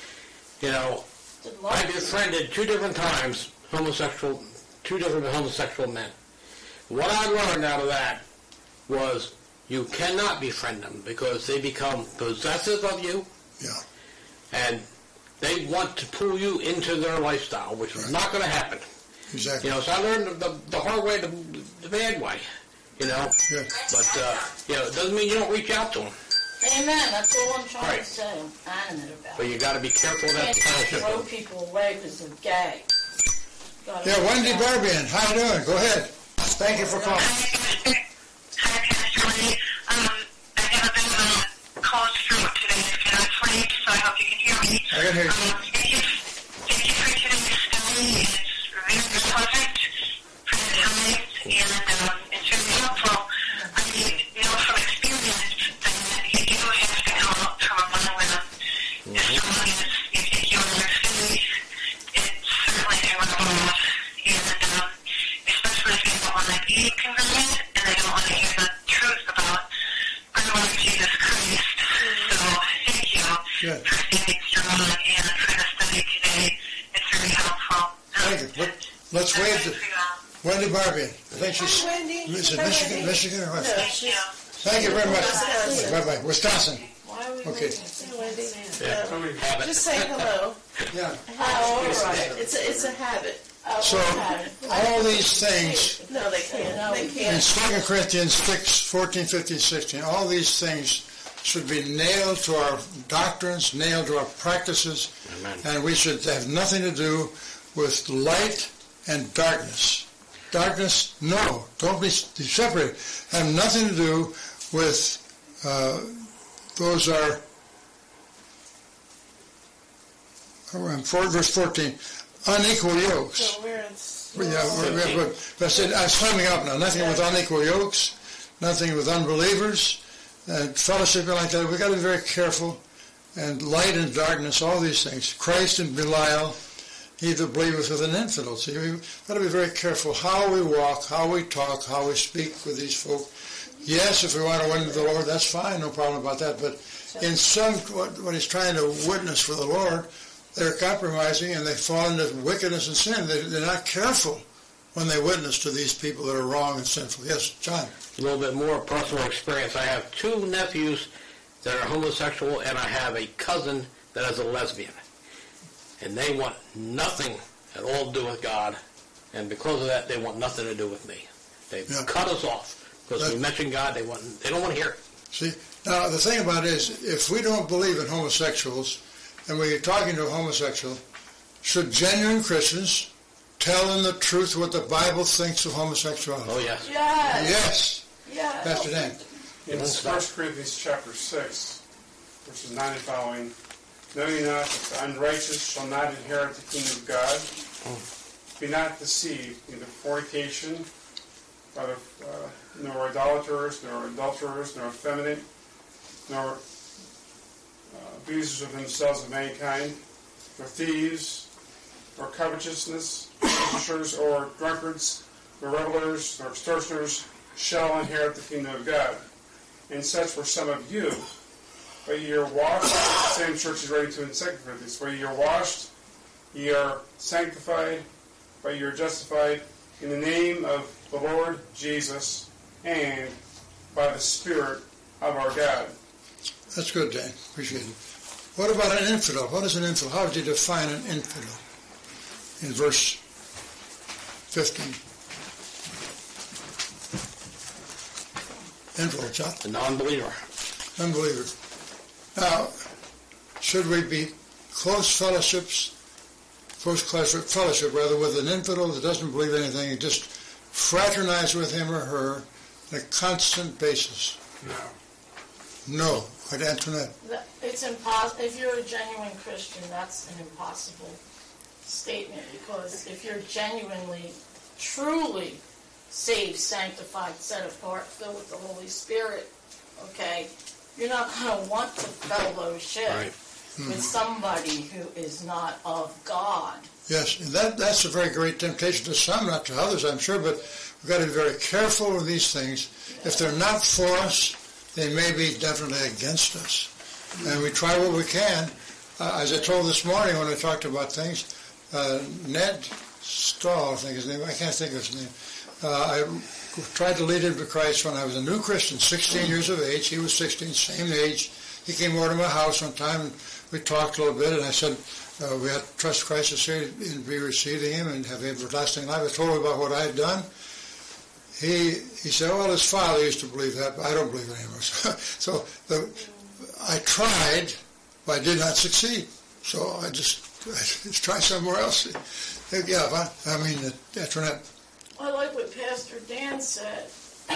Speaker 4: you know,
Speaker 6: Good luck.
Speaker 4: I befriended two different times homosexual, two different homosexual men. What I learned out of that was you cannot befriend them because they become possessive of you.
Speaker 1: Yeah.
Speaker 4: And they want to pull you into their lifestyle, which is
Speaker 1: Right.
Speaker 4: not going to happen.
Speaker 1: Exactly.
Speaker 4: You know, so I learned the, the, the hard way, the, the bad way. You know,
Speaker 1: Yeah.
Speaker 4: but uh, you know, it doesn't mean you don't reach out to them.
Speaker 6: Amen. That's all I'm trying
Speaker 4: Right.
Speaker 6: to say. I'm adamant about
Speaker 4: But
Speaker 6: it.
Speaker 4: you got to be careful of
Speaker 6: You
Speaker 4: that
Speaker 6: can't just
Speaker 4: fellowship.
Speaker 6: throw people away because they're gay. Gotta
Speaker 1: Yeah,
Speaker 6: watch
Speaker 1: Wendy
Speaker 6: out.
Speaker 1: Barbian, how you doing? Go ahead. Thank you for calling.
Speaker 9: Hi, Pastor Lee. Um, I have a bit of a cold throat today. It's kind of inflamed, so I hope you can hear me.
Speaker 1: I can hear you.
Speaker 9: Um, thank you, thank you for today's study. It's very pleasant for the times, and um, it's really helpful. I know from experience that you do have to come out from among them. As long as you think you are their faith, it's certainly to rub off. And um, especially if they don't want to be converted and they don't want to hear the truth about our Lord Jesus Christ. So thank you
Speaker 1: Good.
Speaker 9: for standing strong and for the study today. It's very helpful.
Speaker 1: Thank you. Let, let's
Speaker 9: God
Speaker 1: wave
Speaker 9: bless
Speaker 1: to
Speaker 9: you all.
Speaker 1: Wendy Barbian. I think she's,
Speaker 3: Hi, Wendy.
Speaker 1: is it
Speaker 3: Hi,
Speaker 1: Michigan,
Speaker 3: Wendy.
Speaker 1: Michigan or what?
Speaker 3: No,
Speaker 9: Thank
Speaker 3: she's,
Speaker 9: you.
Speaker 1: Thank you very much.
Speaker 3: Wisconsin.
Speaker 1: Bye-bye. Wisconsin.
Speaker 6: Why are we
Speaker 1: Okay.
Speaker 6: waiting?
Speaker 3: Hey, Wendy.
Speaker 4: Yeah.
Speaker 3: Um,
Speaker 2: Habit.
Speaker 3: just say hello.
Speaker 1: Yeah.
Speaker 6: Oh, all right.
Speaker 3: It's a, it's a habit.
Speaker 6: Oh,
Speaker 1: So,
Speaker 6: okay.
Speaker 1: all these things,
Speaker 3: No, they can't.
Speaker 6: No,
Speaker 3: They
Speaker 6: we
Speaker 1: in
Speaker 3: can't.
Speaker 1: Second Corinthians six, fourteen, fifteen, sixteen, all these things should be nailed to our doctrines, nailed to our practices,
Speaker 4: Amen.
Speaker 1: and we should have nothing to do with light and darkness. Darkness, no, don't be separated. Have nothing to do with uh, those are. Oh, four, verse fourteen, unequal yokes.
Speaker 3: So we're in.
Speaker 1: Yeah, we're, we're, we're, but I said, I'm summing up now. Nothing with unequal yokes, nothing with unbelievers, and fellowship like that. We've got to be very careful. And light and darkness, all these things. Christ and Belial, he that believeth with an infidel. See, we've got to be very careful how we walk, how we talk, how we speak with these folk. Yes, if we want to win the Lord, that's fine, no problem about that. But in some, when he's trying to witness for the Lord, they're compromising and they fall into wickedness and sin. They, they're not careful when they witness to these people that are wrong and sinful. Yes, John.
Speaker 4: A little bit more personal experience. I have two nephews that are homosexual, and I have a cousin that is a lesbian. And they want nothing at all to do with God and because of that, they want nothing to do with me. They've
Speaker 1: Yeah.
Speaker 4: cut us off because we
Speaker 1: That-
Speaker 4: mentioned God. They want they don't want to hear it.
Speaker 1: See, now the thing about it is, if we don't believe in homosexuals, and we're talking to a homosexual, should genuine Christians tell them the truth what the Bible thinks of homosexuality?
Speaker 4: Oh yes.
Speaker 8: Yes.
Speaker 1: Yes.
Speaker 8: Yes.
Speaker 1: Pastor Dan.
Speaker 5: In First Corinthians chapter six, verses nine and following, know ye not that the unrighteous shall not inherit the kingdom of God? Be not deceived, neither fornication, neither, uh, nor idolaters, nor adulterers, nor effeminate, nor uh, abusers of themselves of mankind, nor thieves, nor covetousness, adulterers, or drunkards, nor revelers, nor extortioners shall inherit the kingdom of God. And such were some of you. But ye are washed, the same church is writing to in Second Corinthians, where ye are washed, ye are sanctified, but ye are justified in the name of the Lord Jesus and by the Spirit of our God.
Speaker 1: That's good, Dan. Appreciate it. What about an infidel? What is an infidel? How would you define an infidel? In verse fifteen. Infidel, John.
Speaker 4: The non-believer.
Speaker 1: Unbeliever. Now, should we be close fellowships, close fellowship rather, with an infidel that doesn't believe anything and just fraternize with him or her on a constant basis?
Speaker 5: No.
Speaker 1: No. Right, Antoinette?
Speaker 6: That- It's impossible. If you're a genuine Christian, that's an impossible statement, because if you're genuinely, truly saved, sanctified, set apart, filled with the Holy Spirit, okay, you're not going to want to fellowship
Speaker 4: Right.
Speaker 6: with somebody who is not of God.
Speaker 1: Yes, and that, that's a very great temptation to some, not to others, I'm sure, but we've got to be very careful with these things. If they're not for us, they may be definitely against us. And we try what we can. Uh, as I told this morning when we talked about things, uh, Ned Stahl, I think his name, I can't think of his name. Uh, I tried to lead him to Christ when I was a new Christian, sixteen years of age. He was sixteen, same age. He came over to my house one time, and we talked a little bit, and I said, uh, we had to trust Christ as Savior and be receiving Him and have everlasting life. I told him about what I had done. He he said, well, his father used to believe that, but I don't believe it anymore. So the, I tried, but I did not succeed. So I just, I just try somewhere else. Yeah, I mean, that's right.
Speaker 6: I like what Pastor Dan said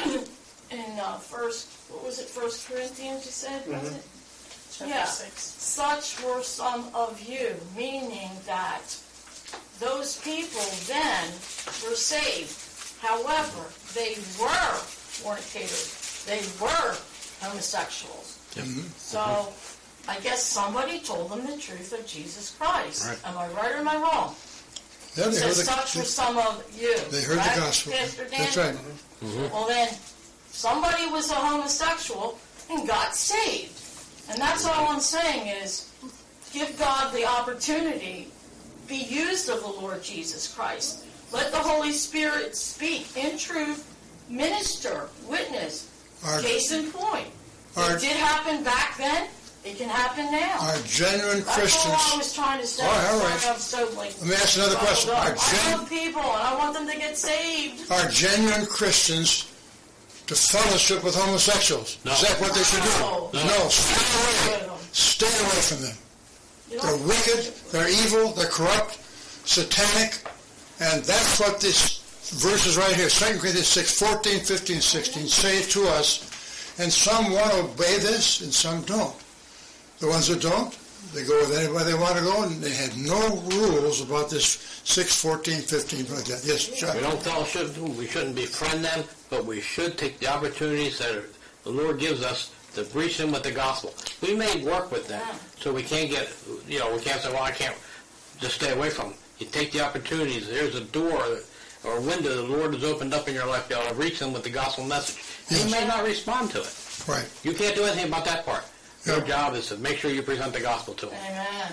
Speaker 6: in uh, first, what was it, First Corinthians you said, was
Speaker 5: Mhm.
Speaker 6: it?
Speaker 3: Chapter
Speaker 6: Yeah.
Speaker 3: six.
Speaker 6: Such were some of you, meaning that those people then were saved. However, they were fornicators. They were homosexuals.
Speaker 1: Mhm.
Speaker 6: So I guess somebody told them the truth of Jesus Christ.
Speaker 4: Right.
Speaker 6: Am I right or am I wrong?
Speaker 1: Yeah, they
Speaker 6: So
Speaker 1: heard the,
Speaker 6: such were some of you.
Speaker 1: they heard
Speaker 6: right,
Speaker 1: the gospel.
Speaker 6: Pastor Dan?
Speaker 1: That's right.
Speaker 6: Well then, somebody was a homosexual and got saved. And that's all I'm saying is, give God the opportunity, be used of the Lord Jesus Christ. Let the Holy Spirit speak in truth, minister, witness.
Speaker 1: Our,
Speaker 6: Case in point.
Speaker 1: our,
Speaker 6: It did happen back then, it can happen now.
Speaker 1: our genuine
Speaker 6: That's
Speaker 1: Christians.
Speaker 6: all I was trying to say.
Speaker 1: All right, all right.
Speaker 6: Sorry, I'm so like,
Speaker 1: Let me ask another question. Our,
Speaker 6: I
Speaker 1: gen,
Speaker 6: love people and I want them to get saved.
Speaker 1: are genuine Christians to fellowship with homosexuals?
Speaker 4: No.
Speaker 1: Is that what they should do?
Speaker 6: No.
Speaker 1: No, stay away. Stay away from them.
Speaker 6: You
Speaker 1: They're
Speaker 6: know?
Speaker 1: wicked, they're evil, they're corrupt, satanic, and that's what this verses right here, Second Corinthians six, fourteen, fifteen, sixteen, say to us. And some want to obey this, and some don't. The ones that don't, they go with anybody they want to go, and they have no rules about this six, fourteen, fifteen, like that. Yes, John?
Speaker 4: We don't fellowship them. We shouldn't befriend them, but we should take the opportunities that the Lord gives us to reach them with the gospel. We may work with them, so we can't get, you know, we can't say, well, I can't just stay away from them. You take the opportunities. There's a door or a window the Lord has opened up in your life to be able to reach them with the gospel message.
Speaker 1: Yes.
Speaker 4: You may not respond to it.
Speaker 1: Right.
Speaker 4: You can't do anything about that part. Your
Speaker 1: Yeah.
Speaker 4: job is to make sure you present the gospel to them.
Speaker 6: Amen.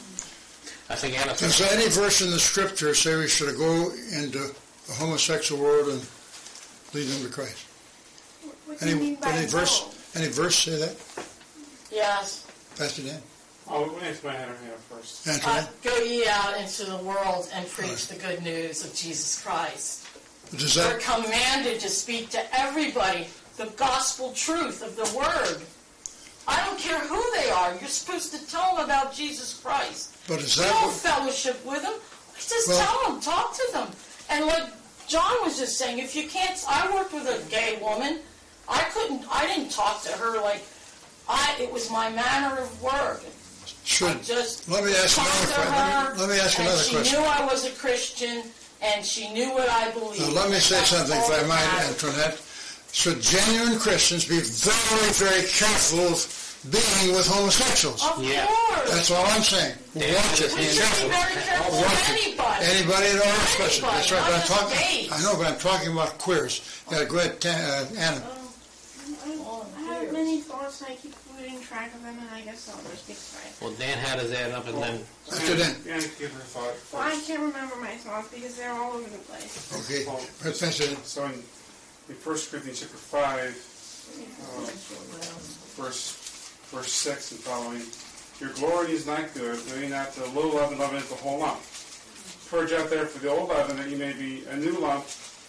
Speaker 4: I think Anna
Speaker 1: Does any verse in the scripture say we should go into the homosexual world and lead them to Christ?
Speaker 8: What do you
Speaker 1: Any,
Speaker 8: mean by
Speaker 1: any verse?
Speaker 8: no?
Speaker 1: Any verse say that,
Speaker 6: Yes.
Speaker 1: Pastor Dan?
Speaker 5: Oh, Antoinette had her hand up first.
Speaker 6: Uh,
Speaker 1: Antoinette?
Speaker 6: go ye out into the world and preach the good news of Jesus Christ.
Speaker 1: Does
Speaker 6: We're
Speaker 1: that,
Speaker 6: commanded to speak to everybody the gospel truth of the word. I don't care who they are. You're supposed to tell them about Jesus Christ.
Speaker 1: but is
Speaker 6: We
Speaker 1: that
Speaker 6: don't
Speaker 1: what,
Speaker 6: fellowship with them. Just
Speaker 1: Well-
Speaker 6: tell them, talk to them. And like John was just saying, if you can't, I worked with a gay woman. I couldn't, I didn't talk to her like, I. It was my manner of work.
Speaker 1: should,
Speaker 6: I just
Speaker 1: let me ask
Speaker 6: talked
Speaker 1: another
Speaker 6: to
Speaker 1: question. Let
Speaker 6: her,
Speaker 1: me, let me ask
Speaker 6: and
Speaker 1: another
Speaker 6: she
Speaker 1: question.
Speaker 6: knew I was a Christian, and she knew what I believed.
Speaker 1: Now, let me say
Speaker 6: That's
Speaker 1: something,
Speaker 6: all
Speaker 1: if I
Speaker 6: that
Speaker 1: might,
Speaker 6: matters.
Speaker 1: Antoinette. Should genuine Christians be very, very careful of being with homosexuals?
Speaker 6: Of
Speaker 4: Yeah.
Speaker 6: course.
Speaker 1: That's all I'm saying.
Speaker 4: Yeah,
Speaker 1: Watch it.
Speaker 4: just
Speaker 6: We
Speaker 1: Be
Speaker 6: should
Speaker 1: careful.
Speaker 6: be very careful
Speaker 1: Watch
Speaker 6: with
Speaker 1: it.
Speaker 6: anybody.
Speaker 1: Anybody at all, especially.
Speaker 6: Anybody,
Speaker 1: That's right.
Speaker 6: not
Speaker 1: But I'm
Speaker 6: just
Speaker 1: talking.
Speaker 6: gays.
Speaker 1: I know, but I'm talking about queers. Yeah, go ahead, Ta- uh, Anna.
Speaker 8: I have many thoughts and I keep losing track of them, and I guess I'll just be quiet.
Speaker 4: Well, Dan had his hand up, and then
Speaker 1: After then.
Speaker 5: Anna, give her thought
Speaker 8: Well, I
Speaker 5: first.
Speaker 8: can't remember my thoughts because they're all over the place.
Speaker 1: Okay.
Speaker 5: Well,
Speaker 1: Professor,
Speaker 5: So in, in First Corinthians chapter five, uh, verse verse six and following, your glory is not good, doing not the little leaven leaveneth the whole lump. Purge out there for the old leaven, that you may be a new lump,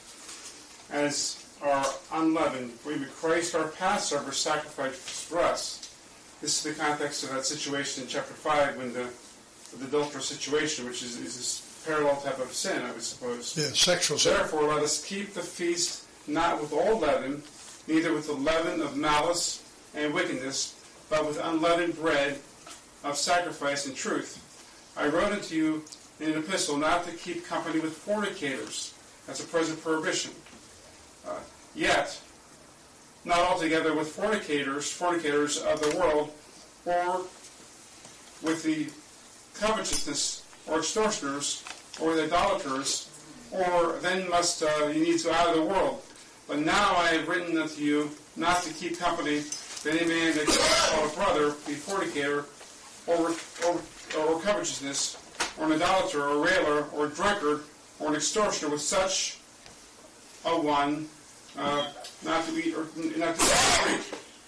Speaker 5: as are unleavened. For even Christ our Passover sacrificed for us. This is the context of that situation in chapter five, when the the adulterous situation, which is, is this parallel type of sin, I would suppose.
Speaker 1: yeah, sexual sin.
Speaker 5: Therefore, let us keep the feast not with old leaven, neither with the leaven of malice and wickedness, but with unleavened bread of sacrifice and truth. I wrote unto you in an epistle not to keep company with fornicators. That's a present prohibition. Uh, yet, not altogether with fornicators, fornicators of the world, or with the covetousness, or extortioners, or the idolaters, or then must uh, you need to out of the world. But now I have written unto you not to keep company with any man that call a brother be fornicator, or, or, or covetousness, or an idolater, or a railer, or a drunkard, or an extortioner, with such a one uh, not to eat or not to eat.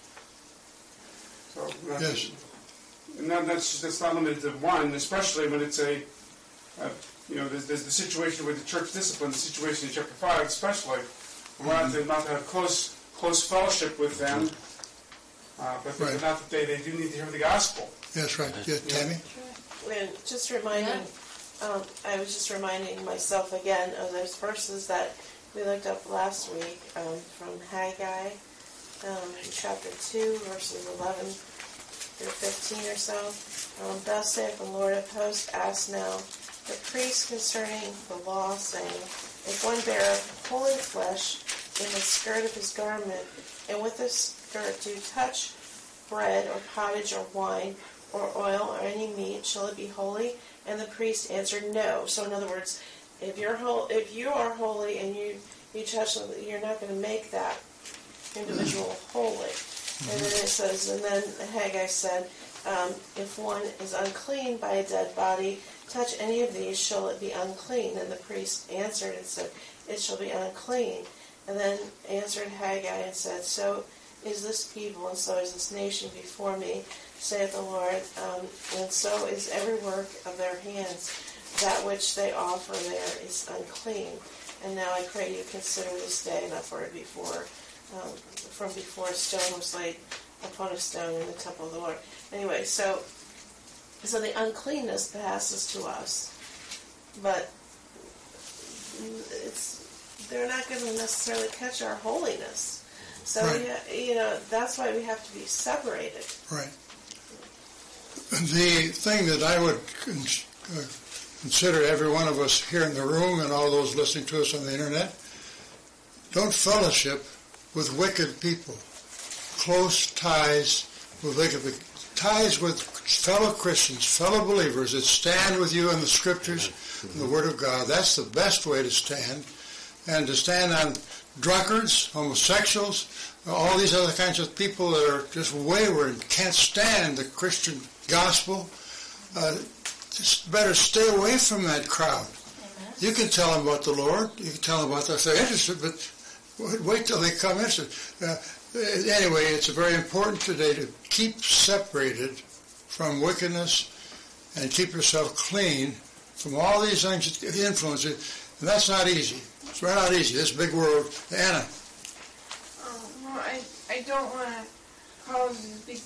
Speaker 5: So, not to-
Speaker 1: Yes.
Speaker 5: and that, that's that's not limited to one, especially when it's a, a you know, there's, there's the situation with the church discipline, the situation in chapter five, especially. We're not to, not to have close close fellowship with them, uh, but, but
Speaker 1: Right.
Speaker 5: not that they, they do need to hear the gospel.
Speaker 1: Yes, right. Yeah, Tammy?
Speaker 3: And just reminding, um, I was just reminding myself again of those verses that we looked up last week um, from Haggai, um, chapter two, verses eleven through fifteen or so. Um, Thus saith the Lord of hosts, ask now the priest concerning the law, saying, if one beareth holy flesh in the skirt of his garment, and with the skirt do touch bread or pottage or wine or oil or any meat, shall it be holy? And the priest answered, no. So in other words, if you're whole, if you are holy and you you touch them, you're not going to make that individual holy. And then it says, and then Haggai said, um, if one is unclean by a dead body, touch any of these, shall it be unclean? And the priest answered and said, it shall be unclean. And then answered Haggai and said, so is this people, and so is this nation before me, saith the Lord, um, and so is every work of their hands. That which they offer there is unclean. And now I pray you consider this day, not for before, um, from before a stone was laid upon a stone in the temple of the Lord. Anyway, so so the uncleanness passes to us, but it's they're not going to necessarily catch our holiness. So
Speaker 1: Right.
Speaker 3: yeah, you know that's why we have to be separated.
Speaker 1: Right. The thing that I would con- uh, consider every one of us here in the room and all those listening to us on the internet, don't fellowship with wicked people. Close ties with wicked people. Ties with fellow Christians, fellow believers that stand with you in the Scriptures and the Word of God. That's the best way to stand. And to stand on drunkards, homosexuals, all these other kinds of people that are just wayward and can't stand the Christian gospel, uh, just better stay away from that crowd.
Speaker 6: Amen.
Speaker 1: You can tell them about the Lord. You can tell them about that if they're interested, but wait till they come interested. Uh, anyway, it's very important today to keep separated from wickedness and keep yourself clean from all these things, influences. And that's not easy. It's right not easy. This big world. Anna.
Speaker 8: Um, well, I, I don't want to cause this big...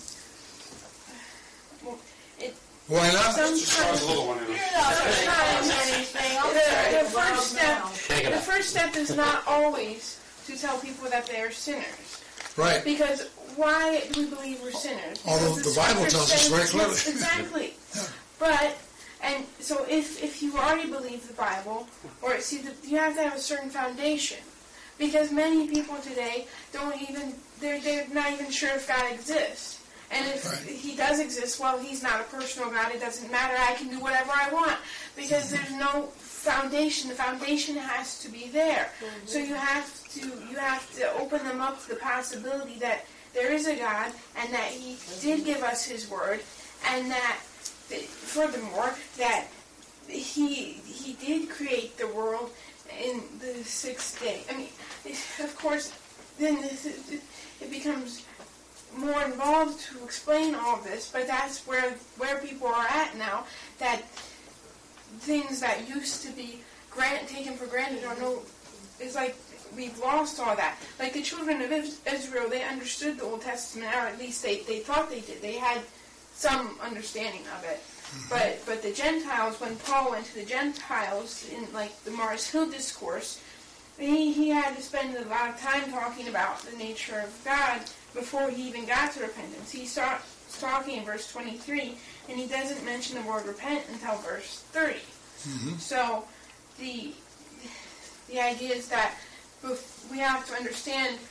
Speaker 8: Well, it,
Speaker 1: Why not?
Speaker 5: Just cause a
Speaker 8: sometimes...
Speaker 5: little one in
Speaker 6: You're
Speaker 5: it.
Speaker 6: not going to cause anything. I'm
Speaker 8: The,
Speaker 6: sorry.
Speaker 8: the first step,
Speaker 4: Take it
Speaker 8: the
Speaker 4: up.
Speaker 8: first step is not always to tell people that they are sinners.
Speaker 1: Right.
Speaker 8: Because why do we believe we're sinners?
Speaker 1: Although
Speaker 8: Because
Speaker 1: the Bible
Speaker 8: Scripture
Speaker 1: tells us
Speaker 8: says-
Speaker 1: very clearly.
Speaker 8: Yes, exactly.
Speaker 1: Yeah.
Speaker 8: But, and so if, if you already believe the Bible, or see, the, you have to have a certain foundation. Because many people today don't even, they're, they're not even sure if God exists. And if
Speaker 1: Right.
Speaker 8: he does exist, well, he's not a personal God. It doesn't matter. I can do whatever I want. Because there's no foundation. The foundation has to be there. Mm-hmm. So you have to you have to open them up to the possibility that there is a God and that he did give us his word, and that furthermore that he he did create the world in the sixth day. I mean, of course, then this, it becomes more involved to explain all this, but that's where where people are at now, that things that used to be grant, taken for granted are no, it's like we've lost all that. Like the children of Israel, they understood the Old Testament, or at least they, they thought they did. They had some understanding of it. But but the Gentiles, when Paul went to the Gentiles in like the Mars Hill Discourse, he, he had to spend a lot of time talking about the nature of God before he even got to repentance. He starts talking in verse twenty-three, and he doesn't mention the word repent until verse thirty.
Speaker 1: Mm-hmm.
Speaker 8: So the the idea is that we have to understand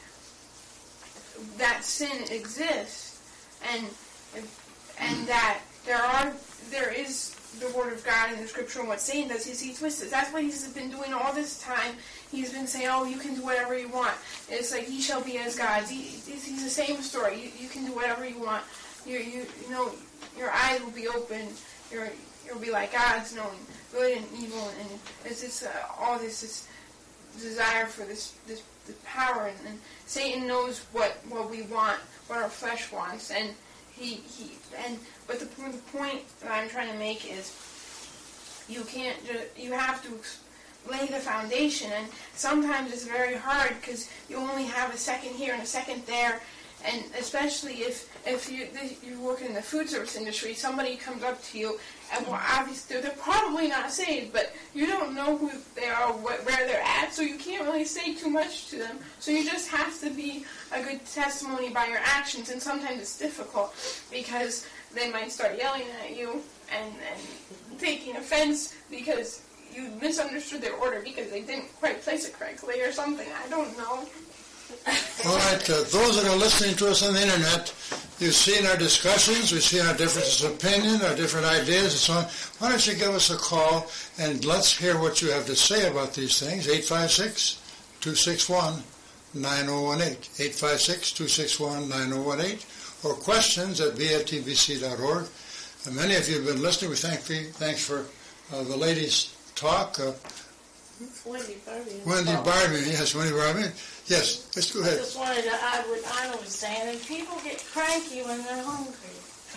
Speaker 8: that sin exists, and and that there are there is the word of God in the scripture, and what Satan does is he twists it. That's what he's been doing all this time. He's been saying, oh, you can do whatever you want. It's like, he shall be as gods. He, he's he's the same story. You, you can do whatever you want. You, you you know, your eyes will be open. You're, you'll be like gods, knowing good and evil. And it's just uh, all this, this desire for this, this, this power. And, and Satan knows what, what we want, what our flesh wants. And he, he and but the, the point that I'm trying to make is you can't just, you have to lay the foundation, and sometimes it's very hard because you only have a second here and a second there, and especially if if you you work in the food service industry, somebody comes up to you, and well, obviously they're probably not saved, but you don't know who they are, what, where they're at, so you can't really say too much to them. So you just have to be a good testimony by your actions, and sometimes it's difficult because they might start yelling at you and, and taking offense because you misunderstood their order because they didn't quite place it correctly or something. I don't know.
Speaker 1: All right, uh, those that are listening to us on the internet, you've seen our discussions, we've seen our differences of opinion, our different ideas and so on. Why don't you give us a call and let's hear what you have to say about these things. eight five six, two six one, nine zero one eight. eight five six, two six one, nine zero one eight. Or questions at b at t b c dot org. And many of you have been listening. We thank you. Thanks for uh, the ladies' talk. Uh,
Speaker 3: Wendy Barbie.
Speaker 1: Wendy Barbie, yes, Wendy Barbie. Yes, let's go
Speaker 6: I
Speaker 1: ahead.
Speaker 6: just wanted to add what I was saying, and people get cranky when they're hungry.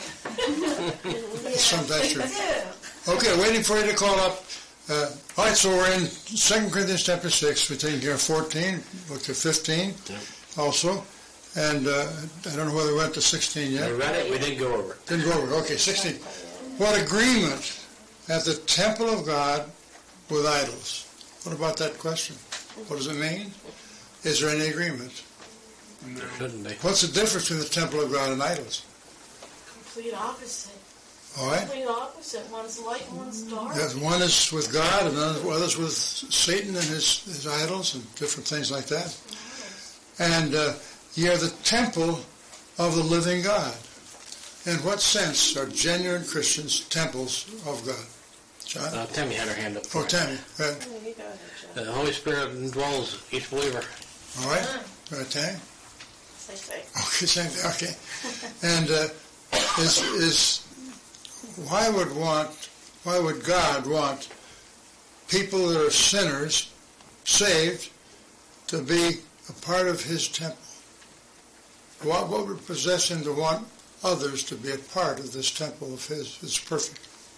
Speaker 1: Sometimes true.
Speaker 6: Yeah.
Speaker 1: Okay, waiting for you to call up. Uh, all right, so we're in Second Corinthians chapter six. We're taking care of fourteen, look to fifteen also. And uh, I don't know whether we went to sixteen yet.
Speaker 4: We read it, we didn't go over it.
Speaker 1: Didn't go over it. Okay, sixteen. What agreement at the temple of God with idols? What about that question? What does it mean? Is there any agreement?
Speaker 4: There shouldn't be.
Speaker 1: What's the difference between the temple of God and idols?
Speaker 6: Complete opposite.
Speaker 1: All right?
Speaker 6: Complete opposite. One's light and one's dark.
Speaker 1: Yes, one is with God and the other is with Satan and his, his idols and different things like that. And uh, ye are the temple of the living God. In what sense are genuine Christians temples of God? John?
Speaker 4: Uh, Tammy had her hand up.
Speaker 1: Oh, Tammy. Go ahead.
Speaker 3: Oh, you go ahead, John.
Speaker 4: The Holy Spirit indwells each believer.
Speaker 1: All right? Go ahead, Tammy.
Speaker 3: Say, say.
Speaker 1: Okay, same thing. Okay. And uh, is is why would want why would God want people that are sinners saved to be a part of His temple? What what would possess Him to want others to be a part of this temple of his. It's perfect.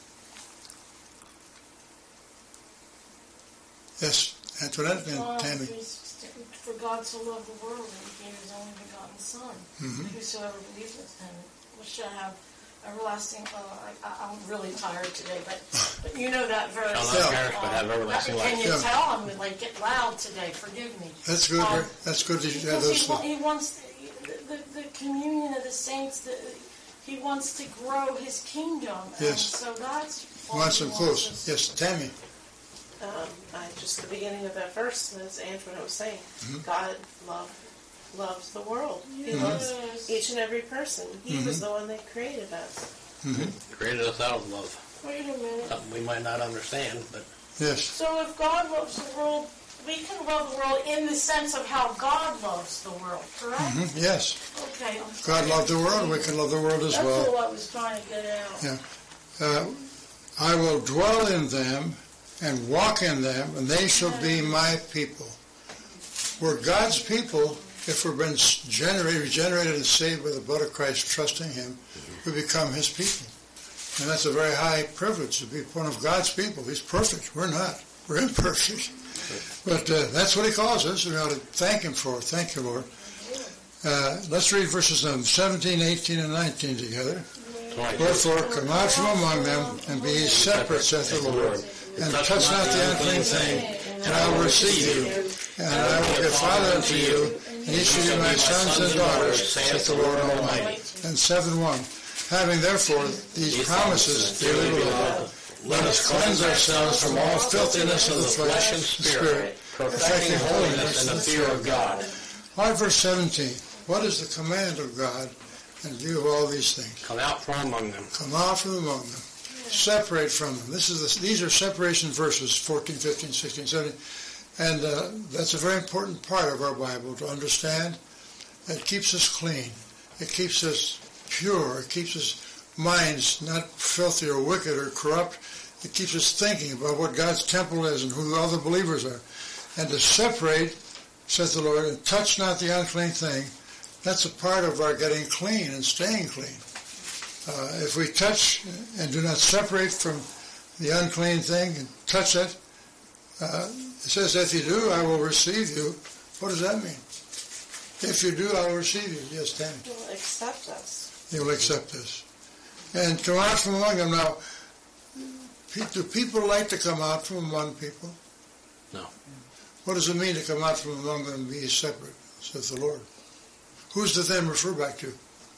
Speaker 1: Yes, Antoinette and
Speaker 6: Well,
Speaker 1: Tammy.
Speaker 6: for God so loved the world that he gave his only begotten Son.
Speaker 1: Mhm.
Speaker 6: Whosoever believes in him shall have everlasting. Uh, I, I, I'm really tired today, but, but you know that verse.
Speaker 4: Shall not
Speaker 1: Yeah.
Speaker 4: perish, but have everlasting
Speaker 6: Can
Speaker 4: life.
Speaker 6: you
Speaker 1: Yeah.
Speaker 6: tell? I'm like get loud today. Forgive me.
Speaker 1: That's good.
Speaker 6: Um,
Speaker 1: That's good that you have
Speaker 6: Because
Speaker 1: those.
Speaker 6: he, wa- he wants the, the, the communion of the saints. The, he wants to grow his kingdom. And
Speaker 1: Yes.
Speaker 6: so that's
Speaker 1: He
Speaker 6: what
Speaker 1: wants
Speaker 6: he
Speaker 1: them
Speaker 6: wants
Speaker 1: close.
Speaker 6: us-
Speaker 1: Yes, Tammy.
Speaker 3: Um, I, just the beginning of that verse, as Antoinette was saying,
Speaker 1: Mm-hmm.
Speaker 3: God loved, loves the world. He
Speaker 6: Yes.
Speaker 3: loves each and every person. He was
Speaker 1: Mm-hmm.
Speaker 3: the one that created us.
Speaker 4: Created us out of love.
Speaker 6: Wait a minute.
Speaker 4: Something we might not understand, but
Speaker 1: Yes.
Speaker 6: So if God loves the world, we can love the world in the sense of how God loves the world, correct?
Speaker 1: Mhm. Yes.
Speaker 6: Okay. I'm
Speaker 1: God
Speaker 6: sorry.
Speaker 1: loved the world. We can love the world as
Speaker 6: That's
Speaker 1: well.
Speaker 6: all I was trying to get out.
Speaker 1: Yeah. Uh, I will dwell in them and walk in them, and they shall be my people. We're God's people if we've been generated, regenerated and saved by the blood of Christ, trusting him. We become his people. And that's a very high privilege to be one of God's people. He's perfect. We're not. We're imperfect. But uh, that's what he calls us. We ought to thank him for it. Thank you, Lord. Uh, let's read verses um, seventeen, eighteen, and nineteen together. Wherefore, come out from among them, and be ye separate, saith the Lord, and touch not the unclean thing, and I will receive you, and I will be a father unto you, and ye shall be my sons and daughters, saith the Lord Almighty. And seven one. Having therefore these promises, dearly beloved, let us cleanse ourselves from all filthiness of the flesh and spirit, perfecting holiness in the fear of God. All right, verse seventeen. What is the command of God in view of all these things?
Speaker 4: come out from among them.
Speaker 1: Come out from among them. Separate from them. This is the, these are separation verses, fourteen, fifteen, sixteen, seventeen. And uh, that's a very important part of our Bible to understand. It keeps us clean. It keeps us pure. It keeps us minds not filthy or wicked or corrupt. It keeps us thinking about what God's temple is and who all the believers are. And to separate, says the Lord, and touch not the unclean thing, that's a part of our getting clean and staying clean. Uh, if we touch and do not separate from the unclean thing and touch it, uh, it says, if you do, I will receive you. What does that mean? If you do, I will receive you. Yes, Tammy.
Speaker 3: He will accept us.
Speaker 1: He will accept us. And come out from among them. Now, do people like to come out from among people?
Speaker 4: No.
Speaker 1: What does it mean to come out from among them and be separate, says the Lord? Who's the them refer back to?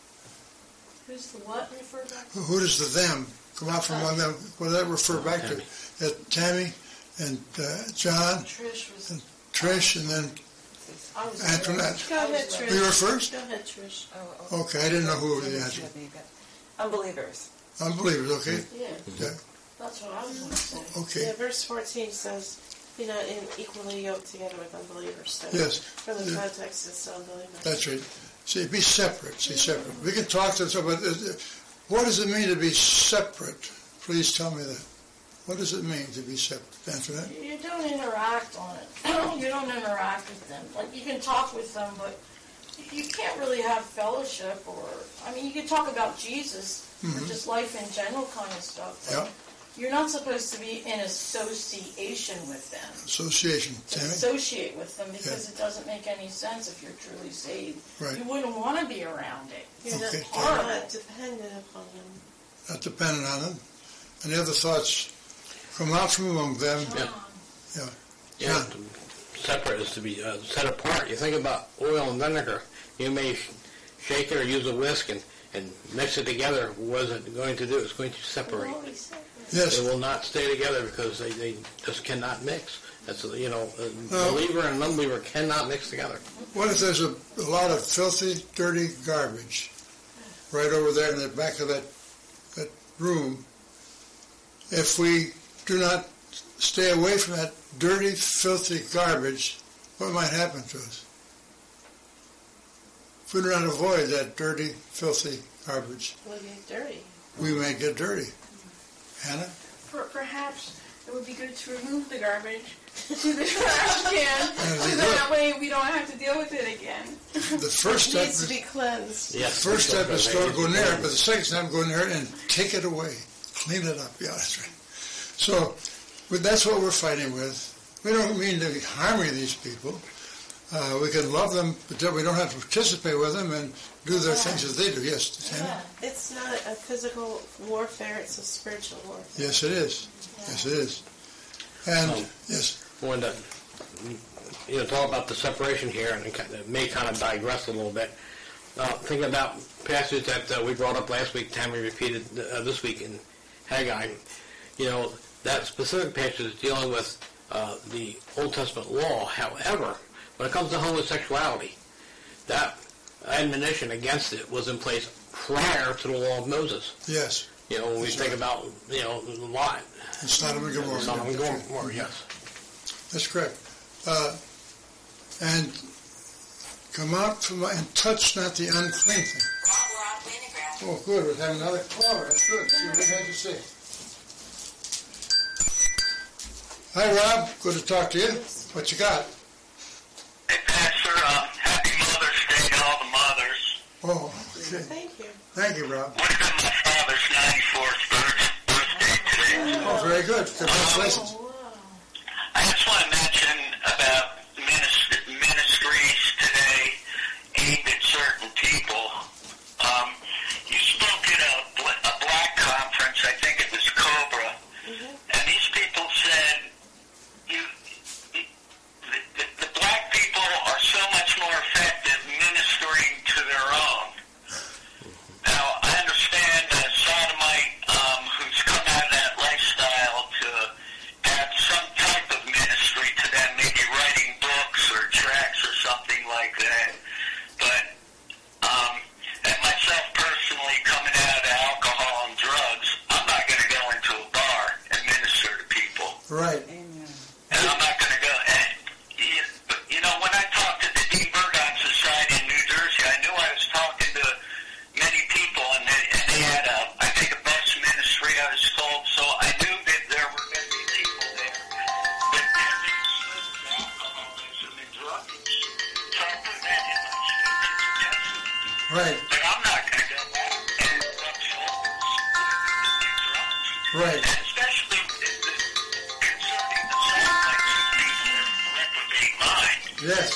Speaker 6: Who's the what referred back to?
Speaker 1: Who, who does the them come out from among them? What does that refer back to? Uh, Tammy and uh, John,
Speaker 6: Trish was.
Speaker 1: and Trish, and then
Speaker 6: I was
Speaker 1: Antoinette.
Speaker 3: Go ahead, Trish.
Speaker 1: You were first?
Speaker 3: Go ahead, Trish.
Speaker 7: Oh, oh.
Speaker 1: Okay, I didn't know who was the answer.
Speaker 7: Unbelievers.
Speaker 1: Unbelievers, okay?
Speaker 6: Yeah,
Speaker 1: Yeah,
Speaker 6: that's what I was going to say.
Speaker 1: okay.
Speaker 3: Yeah, verse fourteen says, be not in equally yoked together with unbelievers. So
Speaker 1: Yes.
Speaker 3: from the
Speaker 1: Yeah.
Speaker 3: context, it's unbelievers.
Speaker 1: That's right. See, be separate. See, separate. We can talk to them, but uh, what does it mean to be separate? Please tell me that. What does it mean to be separate, Antoinette?
Speaker 6: You don't interact on it. You don't interact with them. Like, you can talk with them, but you can't really have fellowship or, I mean, you can talk about Jesus or just life in general kind of stuff. But
Speaker 1: Yeah.
Speaker 6: you're not supposed to be in association with them.
Speaker 1: Association,
Speaker 6: To
Speaker 1: Tammy?
Speaker 6: associate with them because it doesn't make any sense if you're truly saved.
Speaker 1: Right.
Speaker 6: You wouldn't want to be around it.
Speaker 3: You're not,
Speaker 1: Okay.
Speaker 3: you're not dependent upon them.
Speaker 1: Not dependent on them. Any other thoughts? Come out from among them.
Speaker 4: Yeah.
Speaker 1: Yeah.
Speaker 4: Yeah,
Speaker 1: Yeah.
Speaker 4: to separate is to be uh, set apart. You think about oil and vinegar. You may sh- shake it or use a whisk and, and mix it together. What is it going to do? It's going to separate.
Speaker 1: Yes.
Speaker 4: They will not stay together because they, they just cannot mix. That's, you know, a
Speaker 1: No.
Speaker 4: believer and an unbeliever cannot mix together.
Speaker 1: What if there's a, a lot of filthy, dirty garbage right over there in the back of that, that room? If we do not stay away from that dirty, filthy garbage, what might happen to us? If we do not avoid that dirty, filthy garbage,
Speaker 3: We'll get dirty.
Speaker 1: we may get dirty. Hannah?
Speaker 8: Per- Perhaps it would be good to remove the garbage to the trash can, so that way we don't have to deal with it again.
Speaker 1: The first
Speaker 3: It
Speaker 1: step
Speaker 3: needs to be
Speaker 1: is,
Speaker 3: cleansed.
Speaker 1: the
Speaker 4: Yes.
Speaker 1: first step is don't go near it, but the second step, go near it and take it away. Clean it up. Yeah, that's right. So, but that's what we're fighting with. We don't mean to be harming these people. Uh, we can love them, but we don't have to participate with them and do their things as they do. Yes, Tammy?
Speaker 3: It's not a physical warfare, it's a spiritual warfare.
Speaker 1: Yes, it is. Yes, it is. And,
Speaker 4: Um,
Speaker 1: yes,
Speaker 4: When the, you know, talk about the separation here, and it kind of- may kind of digress a little bit. Uh, thinking about passages that uh, we brought up last week, Tammy repeated uh, this week in Haggai. You know, that specific passage is dealing with uh, the Old Testament law. However, when it comes to homosexuality, that admonition against it was in place prior to the law of Moses.
Speaker 1: yes.
Speaker 4: You know, when we
Speaker 1: That's
Speaker 4: think
Speaker 1: right.
Speaker 4: about, you know, Lot,
Speaker 1: And Sodom and Gomorrah.
Speaker 4: Sodom and Gomorrah, yes.
Speaker 1: That's correct. Uh, and come out from and touch not the unclean thing. Oh, good. We have another caller. That's good. See what he has to say. Hi, Rob. Good to talk to you. What you got?
Speaker 9: Hey, Pastor, uh, happy Mother's Day to all the mothers.
Speaker 1: Oh, okay.
Speaker 3: Thank you.
Speaker 1: Thank you, Rob.
Speaker 9: Would have been my father's ninety-fourth birthday today.
Speaker 1: Oh, very good. Congratulations.
Speaker 9: I just want to mention about ministry, ministries today aimed at certain people. Um, you spoke at a, bl- a black conference, I think it was Cobra, and these people said you, the, the, the black people are so much more effective ministering to their own. Now, I understand a sodomite um, who's come out of that lifestyle to have some type of ministry to them, maybe writing books or tracts or something like that. But, um, and myself personally, coming out of alcohol and drugs, I'm not going to go into a bar and minister to people.
Speaker 1: Right.
Speaker 9: And I'm not going to go. And, you, you know, when I talked to the Dean Burgon Society in New Jersey, I knew I was talking to many people, and they, and they had, a, I think, a bus ministry, I was told, so I knew that there were going to be people there. But they're just alcoholism and drug use. So I put that in my speech.
Speaker 1: Right.
Speaker 9: But I'm not going to go back and rub shoulders with drugs.
Speaker 1: Right.
Speaker 9: And especially uh, concerning the sound like these people are reprobate mind.
Speaker 1: Yes.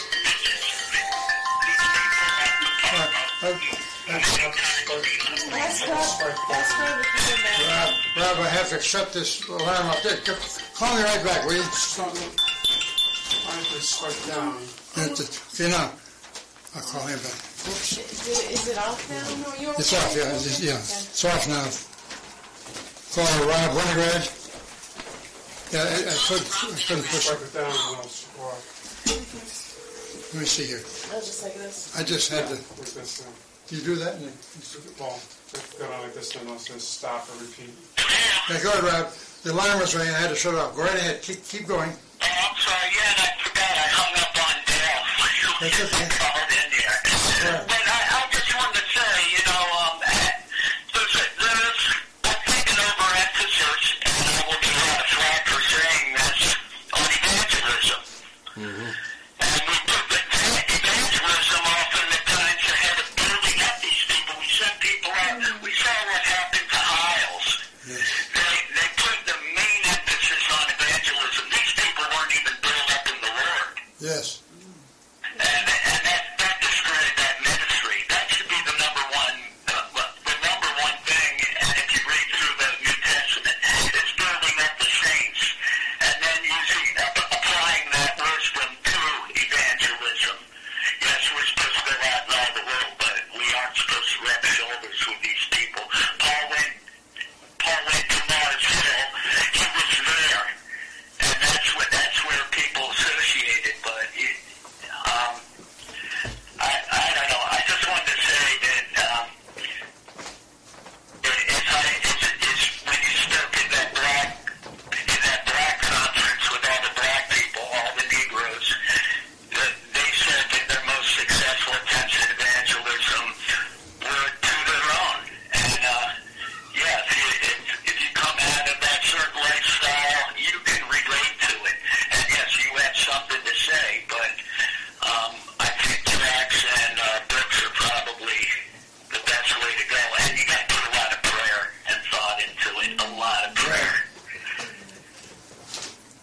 Speaker 1: Uh, uh,
Speaker 3: That's Rob. That's Rob. If you come back.
Speaker 1: Rob, Rob, I have to shut this alarm up. There, call me right back, will you?
Speaker 5: Start, I have to start down.
Speaker 1: Okay, now. I'll call him back. Oops.
Speaker 3: Is is it off now?
Speaker 8: No, you're
Speaker 1: It's off, yeah. It's, yeah. It's off now. Call Rob Winograd. Yeah, I, I, could, I couldn't push it.
Speaker 5: Wipe it down and I'll squat.
Speaker 1: Let me see here.
Speaker 3: I'll just like this.
Speaker 1: I just had to.
Speaker 5: With this thing.
Speaker 1: You do that? Nick?
Speaker 5: Well, go down like this, then I'll say stop or repeat.
Speaker 1: Yeah, go ahead, Rob. The alarm was ringing. I had to shut it off. Go right ahead. Keep, keep going.
Speaker 9: Oh, I'm sorry. Yeah, and I forgot. I hung up on Dale.
Speaker 1: That's okay.
Speaker 9: I called in here.
Speaker 1: Yeah.
Speaker 9: But I, I just wanted to say, you know, um, there's, a, there's I've taken over emphasis, and I will get a lot of flack for saying this, on evangelism. And we put the evangelism off in the times ahead of building up these people. We sent people out. We saw what happened to Hiles.
Speaker 1: Yes.
Speaker 9: They, they put the main emphasis on evangelism. These people weren't even built up in the Lord.
Speaker 1: Yes.
Speaker 9: And, and that, that destroyed that ministry. That should be the number one, uh, the number one thing, and if you read through the New Testament, it's building up the saints, and then using, uh, applying that wisdom to evangelism. Yes, we're supposed to go out in all the world, but we aren't supposed to rub shoulders with these people. Paul went, Paul went to Mars Hill. He was there, and that's what that's where people associated. But it,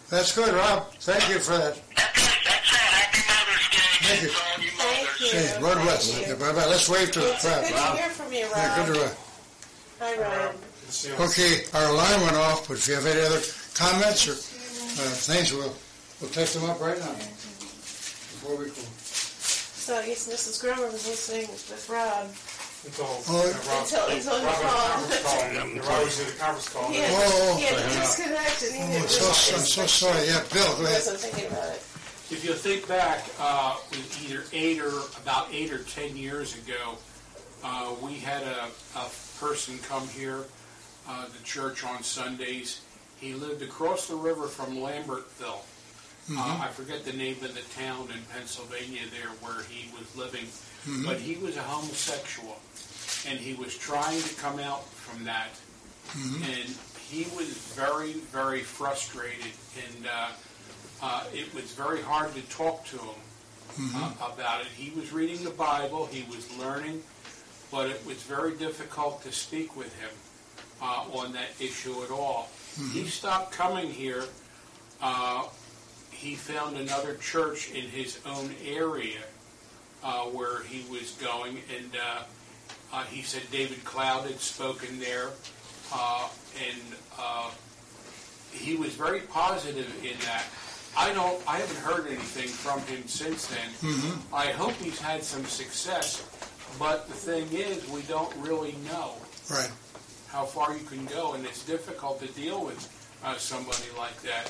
Speaker 1: That's good, Rob. Thank you for that.
Speaker 9: That's it. That's it. Happy Mother's Day.
Speaker 1: Thank you.
Speaker 9: to all you
Speaker 3: Thank
Speaker 9: mothers.
Speaker 3: you.
Speaker 1: Okay, Lord bless.
Speaker 3: Thank you.
Speaker 1: Yeah, bye-bye. Let's wave to the
Speaker 3: It's
Speaker 1: crowd.
Speaker 3: good to hear from you, Rob.
Speaker 1: Yeah, good to Rob.
Speaker 3: Hi, Ryan.
Speaker 5: Let's see.
Speaker 1: Okay, our line went off, but if you have any other comments or uh, things, we'll, we'll take them up right now before we close.
Speaker 3: So I guess Missus Gromer was listening with Rob.
Speaker 5: Until,
Speaker 1: Oh,
Speaker 5: uh, Rob,
Speaker 3: Until he's on the
Speaker 5: Rob had a
Speaker 3: phone.
Speaker 5: conference call. and Rob was in a conference call.
Speaker 3: He had,
Speaker 1: Oh,
Speaker 3: he had to
Speaker 4: yeah.
Speaker 3: disconnect and he
Speaker 1: Oh,
Speaker 3: didn't
Speaker 1: I'm so,
Speaker 3: realize
Speaker 1: I'm so
Speaker 3: that
Speaker 1: sorry. Yeah, Bill, go
Speaker 3: He
Speaker 1: ahead.
Speaker 3: wasn't thinking about it.
Speaker 2: If you think back, uh, it was either eight or about eight or ten years ago, uh, we had a, a person come here, uh, the church on Sundays. He lived across the river from Lambertville. Uh, I forget the name of the town in Pennsylvania there where he was living, but he was a homosexual, and he was trying to come out from that, and he was very, very frustrated, and uh, uh, it was very hard to talk to him uh, about it. He was reading the Bible, he was learning, but it was very difficult to speak with him uh, on that issue at all. He stopped coming here. Uh, he found another church in his own area uh, where he was going, and uh, uh, he said David Cloud had spoken there, uh, and uh, he was very positive in that. I don't. I haven't heard anything from him since then. I hope he's had some success, but the thing is, we don't really know
Speaker 1: Right.
Speaker 2: how far you can go, and it's difficult to deal with uh, somebody like that.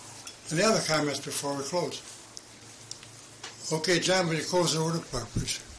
Speaker 1: Any other comments before we close? Okay, John, will you close the order, please?